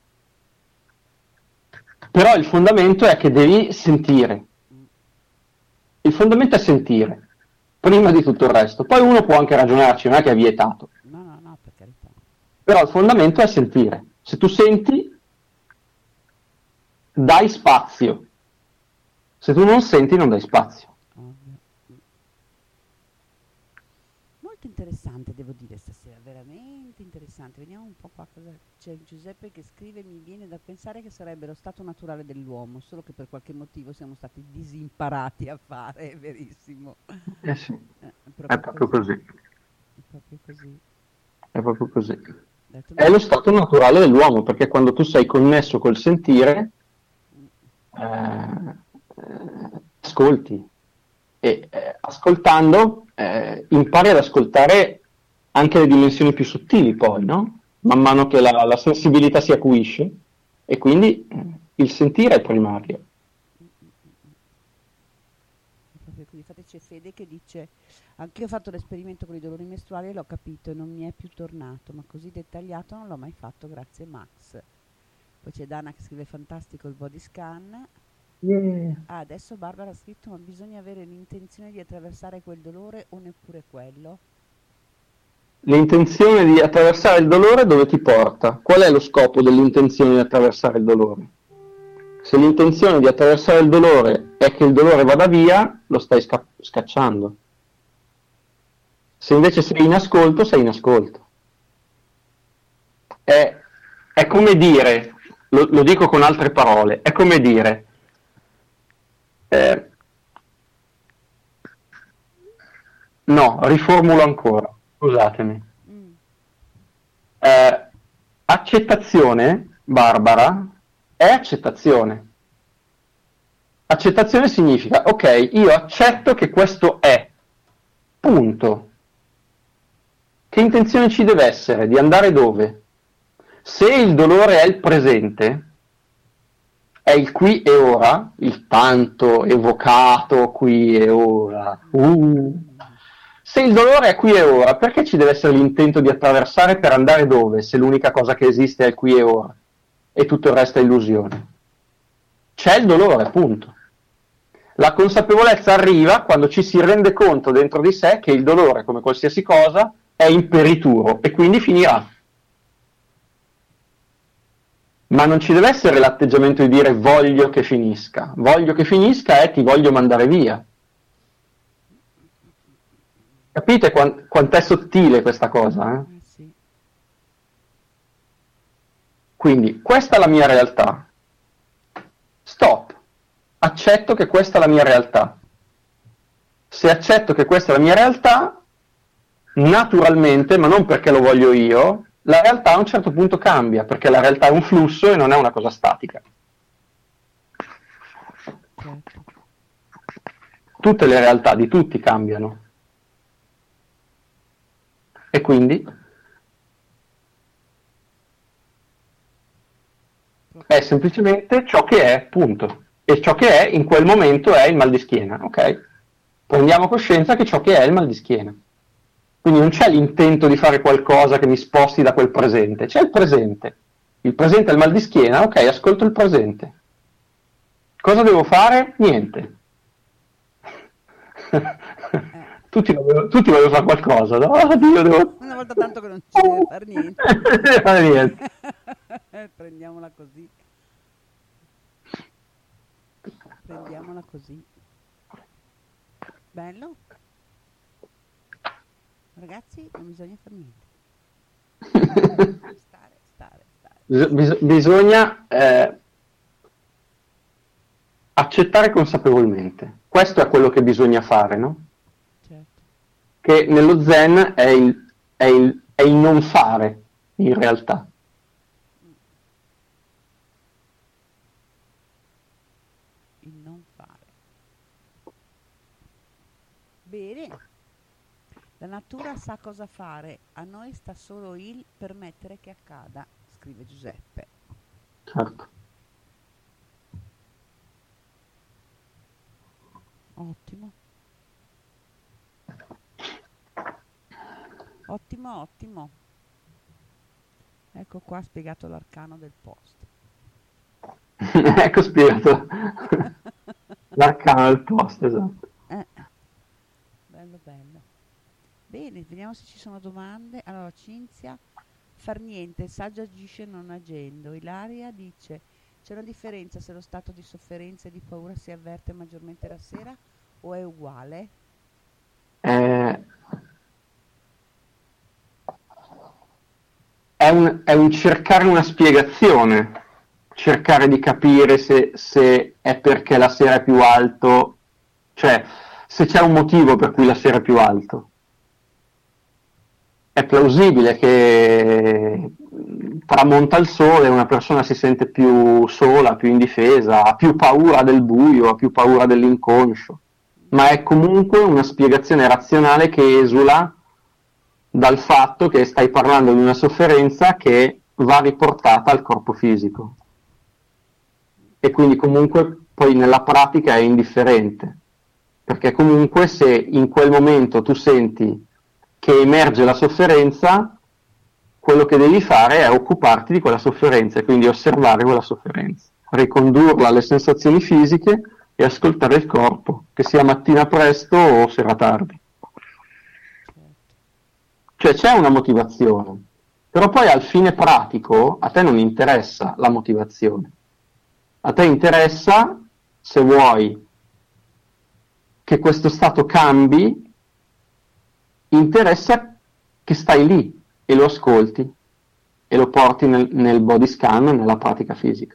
Però il fondamento è che devi sentire. Il fondamento è sentire, prima di tutto il resto. Poi uno può anche ragionarci, non è che è vietato. No, no, no, per carità. Però il fondamento è sentire. Se tu senti, dai spazio. Se tu non senti, non dai spazio. Molto interessante, devo dire, stasera, veramente interessante. Vediamo un po' qua cosa c'è. Giuseppe che scrive: mi viene da pensare che sarebbe lo stato naturale dell'uomo, solo che per qualche motivo siamo stati disimparati a fare, è verissimo. Eh sì, Eh, è proprio così. È proprio così. È proprio così. Detto È lo stato naturale dell'uomo, perché quando tu sei connesso col sentire, eh, eh, ascolti. E eh, ascoltando eh, impari ad ascoltare anche le dimensioni più sottili poi, no? Man mano che la, la sensibilità si acuisce e quindi eh, il sentire è primario. Proprio così. Infatti c'è Fede che dice: anche io ho fatto l'esperimento con i dolori mestruali e l'ho capito e non mi è più tornato, ma così dettagliato non l'ho mai fatto, grazie Max. Poi c'è Dana che scrive: fantastico il body scan. Yeah. Ah, adesso Barbara ha scritto: ma bisogna avere l'intenzione di attraversare quel dolore o neppure quello? L'intenzione di attraversare il dolore dove ti porta? Qual è lo scopo dell'intenzione di attraversare il dolore? Se l'intenzione di attraversare il dolore è che il dolore vada via, lo stai sca- scacciando. Se invece sei in ascolto, sei in ascolto. È, è come dire, lo, lo dico con altre parole, è come dire, eh, no, riformulo ancora, scusatemi. Eh, accettazione, Barbara, è accettazione. Accettazione significa, ok, io accetto che questo è, punto. Che intenzione ci deve essere? Di andare dove? Se il dolore è il presente, è il qui e ora, il tanto evocato qui e ora. Uh. Se il dolore è qui e ora, perché ci deve essere l'intento di attraversare per andare dove, se l'unica cosa che esiste è il qui e ora e tutto il resto è illusione? C'è il dolore, punto. La consapevolezza arriva quando ci si rende conto dentro di sé che il dolore, come qualsiasi cosa, è imperituro e quindi finirà. Ma non ci deve essere l'atteggiamento di dire voglio che finisca. Voglio che finisca è ti voglio mandare via. Capite quant- quant'è sottile questa cosa? Eh? Eh sì. Quindi questa è la mia realtà. Stop. Accetto che questa è la mia realtà. Se accetto che questa è la mia realtà, naturalmente, ma non perché lo voglio io, la realtà a un certo punto cambia, perché la realtà è un flusso e non è una cosa statica. Certo. Tutte le realtà di tutti cambiano. E quindi è semplicemente ciò che è, punto. E ciò che è in quel momento è il mal di schiena, ok? Prendiamo coscienza che ciò che è è il mal di schiena. Quindi non c'è l'intento di fare qualcosa che mi sposti da quel presente, c'è il presente. Il presente è il mal di schiena, ok, ascolto il presente. Cosa devo fare? Niente. tutti, vogliono, tutti vogliono fare qualcosa, no? Oddio, devo... Una volta tanto che non ci deve fare niente. Non deve fare niente. Prendiamola così. Prendiamola così. Bello? Ragazzi, non bisogna fare niente. Stare, stare, stare. Bis- bisogna eh, accettare consapevolmente. Questo è quello che bisogna fare, no? Certo. Che nello Zen è il, è il, è il non fare, in realtà. Il non fare. Bene. La natura sa cosa fare, a noi sta solo il permettere che accada, scrive Giuseppe. Certo. Ottimo. Ottimo, ottimo. Ecco qua spiegato l'arcano del post. Ecco spiegato l'arcano del post, esatto. Eh. Bello, bello. Bene, vediamo se ci sono domande. Allora, Cinzia, far niente, il saggio agisce non agendo. Ilaria dice, c'è una differenza se lo stato di sofferenza e di paura si avverte maggiormente la sera o è uguale? Eh, è, un, è un cercare una spiegazione, cercare di capire se, se è perché la sera è più alto, cioè se c'è un motivo per cui la sera è più alto. È plausibile che tramonta il sole e una persona si sente più sola, più indifesa, ha più paura del buio, ha più paura dell'inconscio, ma è comunque una spiegazione razionale che esula dal fatto che stai parlando di una sofferenza che va riportata al corpo fisico e quindi comunque poi nella pratica è indifferente, perché comunque se in quel momento tu senti che emerge la sofferenza, quello che devi fare è occuparti di quella sofferenza e quindi osservare quella sofferenza, ricondurla alle sensazioni fisiche e ascoltare il corpo, che sia mattina presto o sera tardi. Cioè c'è una motivazione, però poi al fine pratico a te non interessa la motivazione, a te interessa, se vuoi che questo stato cambi, interessa che stai lì e lo ascolti e lo porti nel, nel body scan, nella pratica fisica.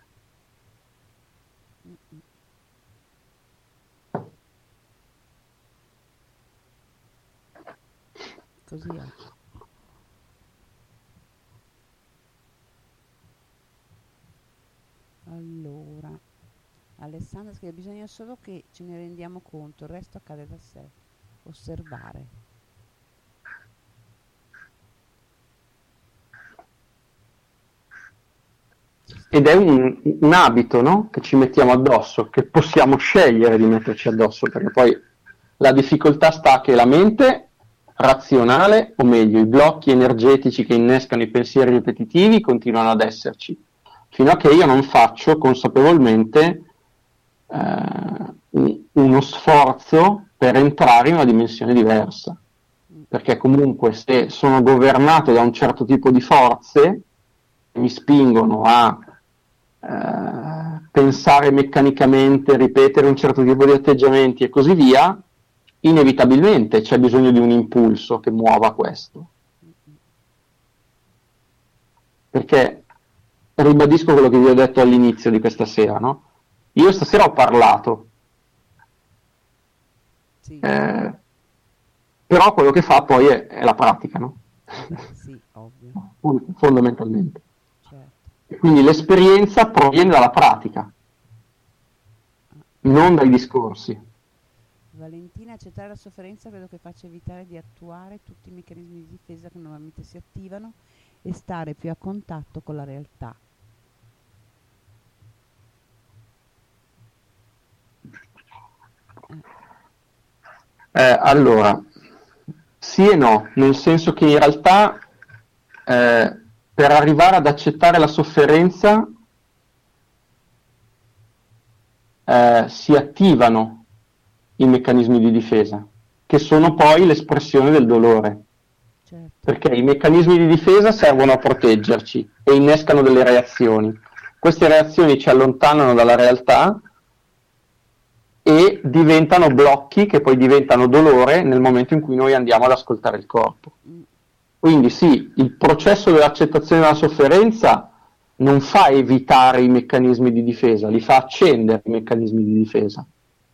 Così è. Allora, Alessandra scrive, bisogna solo che ce ne rendiamo conto, il resto accade da sé. Osservare. Ed è un, un abito, no? Che ci mettiamo addosso, che possiamo scegliere di metterci addosso, perché poi la difficoltà sta che la mente razionale, o meglio, i blocchi energetici che innescano i pensieri ripetitivi continuano ad esserci, fino a che io non faccio consapevolmente eh, uno sforzo per entrare in una dimensione diversa, perché comunque se sono governato da un certo tipo di forze che mi spingono a eh, pensare meccanicamente, ripetere un certo tipo di atteggiamenti e così via, inevitabilmente c'è bisogno di un impulso che muova questo, perché ribadisco quello che vi ho detto all'inizio di questa sera, no? Io stasera ho parlato, sì. eh, però quello che fa poi è, è la pratica, no? Sì, ovvio. Fondamentalmente. Certo. E quindi l'esperienza proviene dalla pratica, non dai discorsi. Valentina, accettare la sofferenza credo che faccia evitare di attuare tutti i meccanismi di difesa che normalmente si attivano e stare più a contatto con la realtà. Eh, allora, sì e no, nel senso che in realtà eh, per arrivare ad accettare la sofferenza eh, si attivano i meccanismi di difesa, che sono poi l'espressione del dolore. Certo. Perché i meccanismi di difesa servono a proteggerci e innescano delle reazioni. Queste reazioni ci allontanano dalla realtà e diventano blocchi che poi diventano dolore nel momento in cui noi andiamo ad ascoltare il corpo. Quindi sì, il processo dell'accettazione della sofferenza non fa evitare i meccanismi di difesa, li fa accendere i meccanismi di difesa.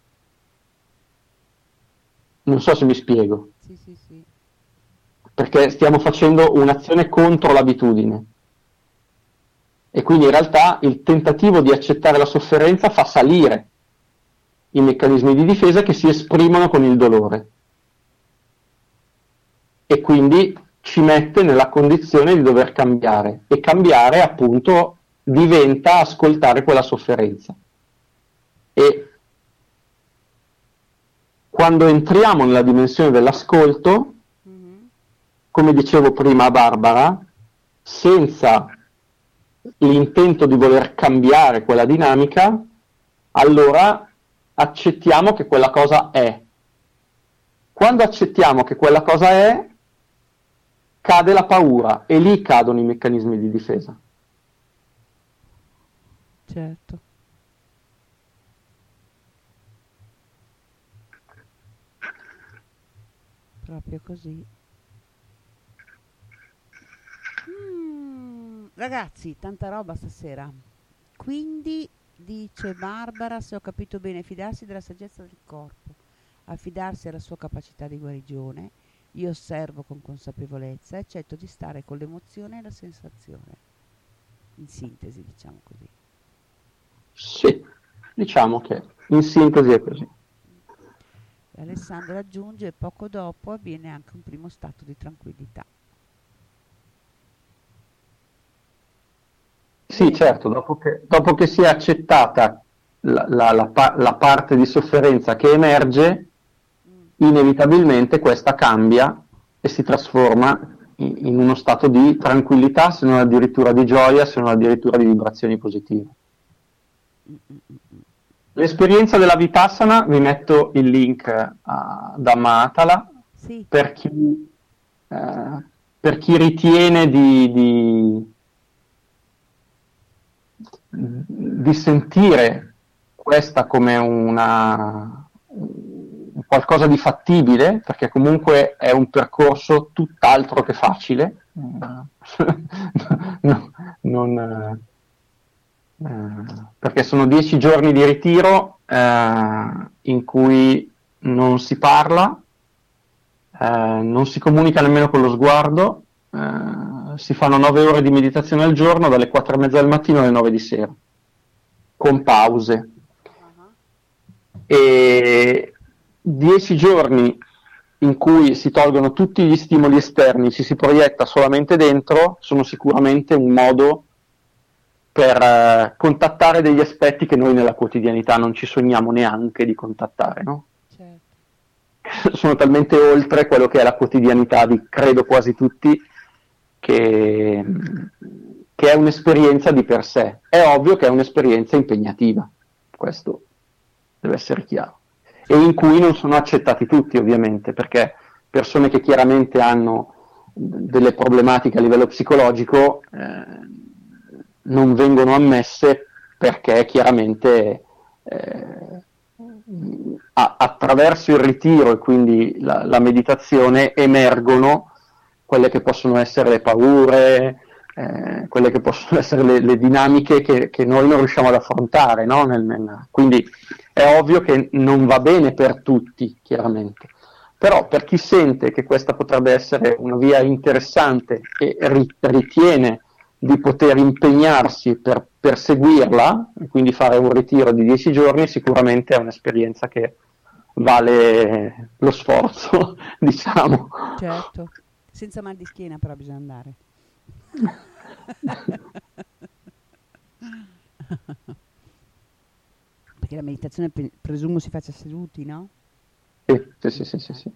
Non so se mi spiego. Sì, sì, sì. Perché stiamo facendo un'azione contro l'abitudine. E quindi in realtà il tentativo di accettare la sofferenza fa salire i meccanismi di difesa che si esprimono con il dolore. e quindi ci mette nella condizione di dover cambiare, e cambiare appunto diventa ascoltare quella sofferenza. E quando entriamo nella dimensione dell'ascolto, mm-hmm. come dicevo prima a Barbara, senza l'intento di voler cambiare quella dinamica, allora accettiamo che quella cosa è. Quando accettiamo che quella cosa è, cade la paura e lì cadono i meccanismi di difesa. Certo. Proprio così. Mm, ragazzi, tanta roba stasera. Quindi, dice Barbara, se ho capito bene, fidarsi della saggezza del corpo, affidarsi alla sua capacità di guarigione. Io osservo con consapevolezza e accetto di stare con l'emozione e la sensazione. In sintesi, diciamo così. Sì, diciamo che in sintesi è così. Alessandra aggiunge, e poco dopo avviene anche un primo stato di tranquillità. Sì, certo, dopo che, dopo che si è accettata la, la, la, la parte di sofferenza che emerge, inevitabilmente questa cambia e si trasforma in, in uno stato di tranquillità, se non addirittura di gioia, se non addirittura di vibrazioni positive. L'esperienza della Vipassana, vi metto il link a Dhamma Atala, sì. per, chi, eh, per chi ritiene di, di, di sentire questa come una qualcosa di fattibile, perché comunque è un percorso tutt'altro che facile, no, non, eh, perché sono dieci giorni di ritiro eh, in cui non si parla, eh, non si comunica nemmeno con lo sguardo, eh, si fanno nove ore di meditazione al giorno, dalle quattro e mezza del mattino alle nove di sera, con pause. Uh-huh. E dieci giorni in cui si tolgono tutti gli stimoli esterni, ci si proietta solamente dentro, sono sicuramente un modo per eh, contattare degli aspetti che noi nella quotidianità non ci sogniamo neanche di contattare, no? Certo. Sono talmente oltre quello che è la quotidianità di credo quasi tutti, che, che è un'esperienza di per sé. È ovvio che è un'esperienza impegnativa, questo deve essere chiaro. E in cui non sono accettati tutti, ovviamente, perché persone che chiaramente hanno delle problematiche a livello psicologico eh, non vengono ammesse perché chiaramente eh, a- attraverso il ritiro e quindi la, la meditazione emergono quelle che possono essere le paure, eh, quelle che possono essere le, le dinamiche che, che noi non riusciamo ad affrontare, no? nel, nel, quindi è ovvio che non va bene per tutti, chiaramente, però per chi sente che questa potrebbe essere una via interessante e ri- ritiene di poter impegnarsi per perseguirla, e quindi fare un ritiro di dieci giorni, sicuramente è un'esperienza che vale lo sforzo, diciamo. Certo, senza mal di schiena però bisogna andare. Perché la meditazione pre- presumo si faccia seduti, no? Sì, sì, sì, sì, sì, sì.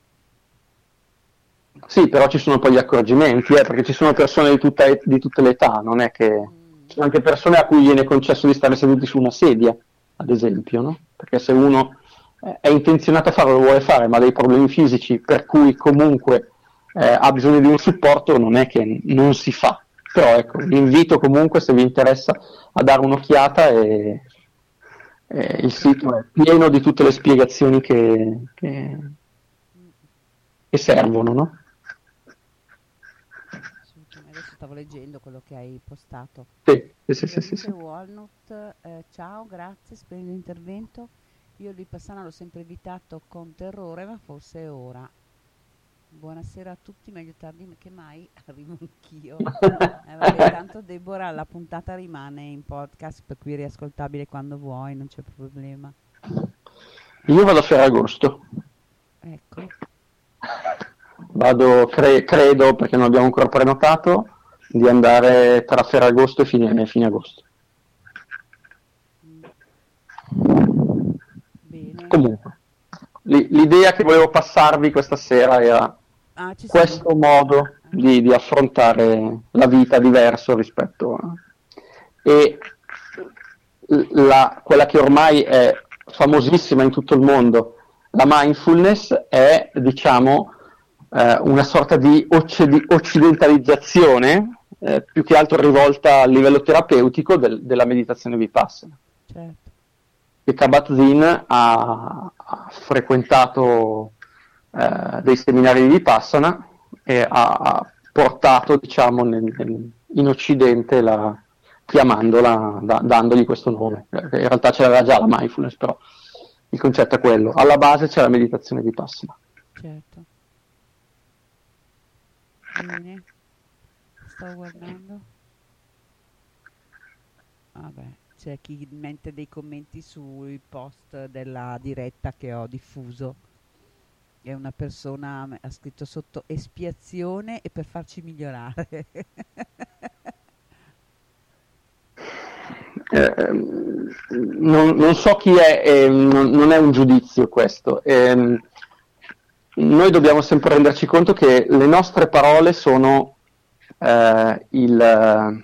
Sì, però ci sono poi gli accorgimenti, eh, perché ci sono persone di, tutta, di tutte le età, non è che... Ci sono anche persone a cui viene concesso di stare seduti su una sedia, ad esempio, no? Perché se uno è intenzionato a farlo, lo vuole fare, ma ha dei problemi fisici per cui comunque eh, ha bisogno di un supporto, non è che non si fa. Però ecco, vi invito comunque, se vi interessa, a dare un'occhiata, e, e il sito è pieno di tutte le spiegazioni che, che, che servono, no? Adesso stavo leggendo quello che hai postato. Sì, sì, sì, sì, sì. Walnut, eh, ciao, grazie, splendido intervento. Io il Vipassana l'ho sempre evitato con terrore, ma forse è ora. Buonasera a tutti, meglio tardi che mai, arrivo anch'io. Eh, vabbè, tanto Deborah, la puntata rimane in podcast, per cui è riascoltabile quando vuoi, non c'è problema. Io vado a Ferragosto. Ecco. vado, cre- credo, perché non abbiamo ancora prenotato, di andare tra Ferragosto e fine, fine agosto. Bene. Comunque, l- l'idea che volevo passarvi questa sera era Ah, ci questo siamo. modo di, di affrontare la vita diverso rispetto a... E la, quella che ormai è famosissima in tutto il mondo, la mindfulness, è, diciamo, eh, una sorta di occidi- occidentalizzazione, eh, più che altro rivolta a livello terapeutico del- della meditazione vipassana. Certo. Che Kabat-Zinn ha, ha frequentato eh, dei seminari di Vipassana e ha, ha portato, diciamo, nel, nel, in Occidente, la, chiamandola, da, dandogli questo nome. In realtà c'era già la mindfulness, però il concetto è quello. Alla base c'è la meditazione Vipassana. Certo. Bene. Sto guardando. Vabbè, c'è chi mette dei commenti sui post della diretta che ho diffuso. E una persona ha scritto sotto espiazione e per farci migliorare. Eh, non, non so chi è, eh, non, non è un giudizio questo. Eh, noi dobbiamo sempre renderci conto che le nostre parole sono eh, il,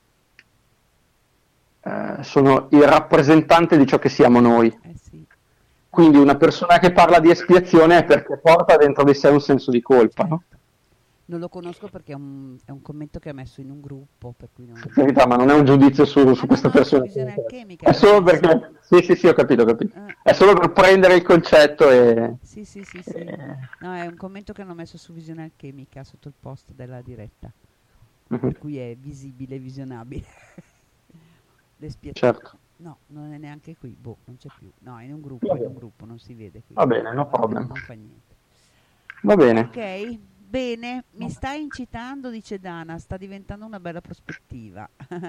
eh, sono il rappresentante di ciò che siamo noi. Eh sì. Quindi una persona che parla di espiazione è perché porta dentro di sé un senso di colpa, no? Non lo conosco perché è un, è un commento che ha messo in un gruppo, per cui non... Per carità, ma non è un giudizio su, su Ah, questa no, no, persona. visione alchemica, È solo penso. perché... Sì, sì, sì, ho capito, ho capito. Eh. È solo per prendere il concetto e... Sì, sì, sì, sì. Eh. No, è un commento che hanno messo su visione alchemica sotto il post della diretta, Mhm. per cui è visibile, visionabile. L'espiazione. Certo. No, non è neanche qui, boh, non c'è più. No, è in un gruppo, Va è in un bene. gruppo, non si vede qui. Va bene, no Vabbè, problem. non fa niente. Va bene. Ok, bene, mi sta incitando, dice Dana, sta diventando una bella prospettiva.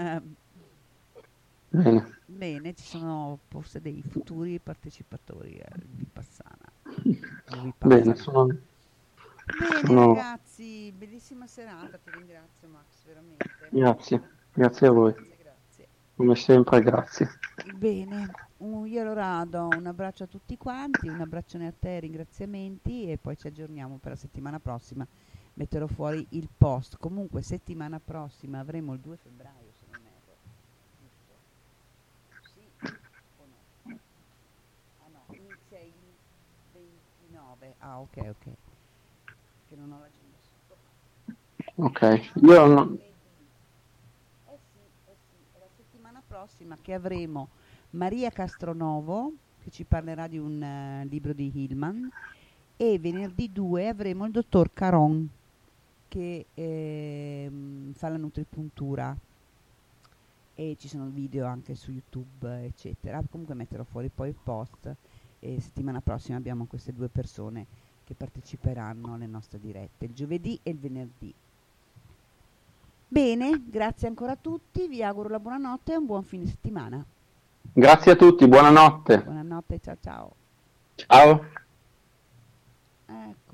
Bene. Bene, ci sono forse dei futuri partecipatori al Vipassana. al Vipassana. Bene, sono... Bene, sono- ragazzi, bellissima serata, ti ringrazio Max, veramente. Grazie, grazie a voi. Grazie, grazie. Come sempre, grazie. Bene, un- io allora do un abbraccio a tutti quanti, un abbraccione a te, ringraziamenti e poi ci aggiorniamo per la settimana prossima. Metterò fuori il post. Comunque settimana prossima avremo il due febbraio, se non erro. Giusto? Sì o no? Ah no, inizia il ventinove. Ah, ok, ok. Che non ho l'agenda sotto. Ok, io non... Eh sì, eh sì, è la settimana prossima che avremo Maria Castronovo che ci parlerà di un eh, libro di Hillman e venerdì due avremo il dottor Caron che ehm, fa la nutripuntura e ci sono video anche su YouTube eccetera. Comunque metterò fuori poi il post e settimana prossima abbiamo queste due persone che parteciperanno alle nostre dirette il giovedì e il venerdì. Bene, grazie ancora a tutti, vi auguro la buonanotte e un buon fine settimana. Grazie a tutti, buonanotte. Buonanotte, ciao ciao. Ciao. Ecco.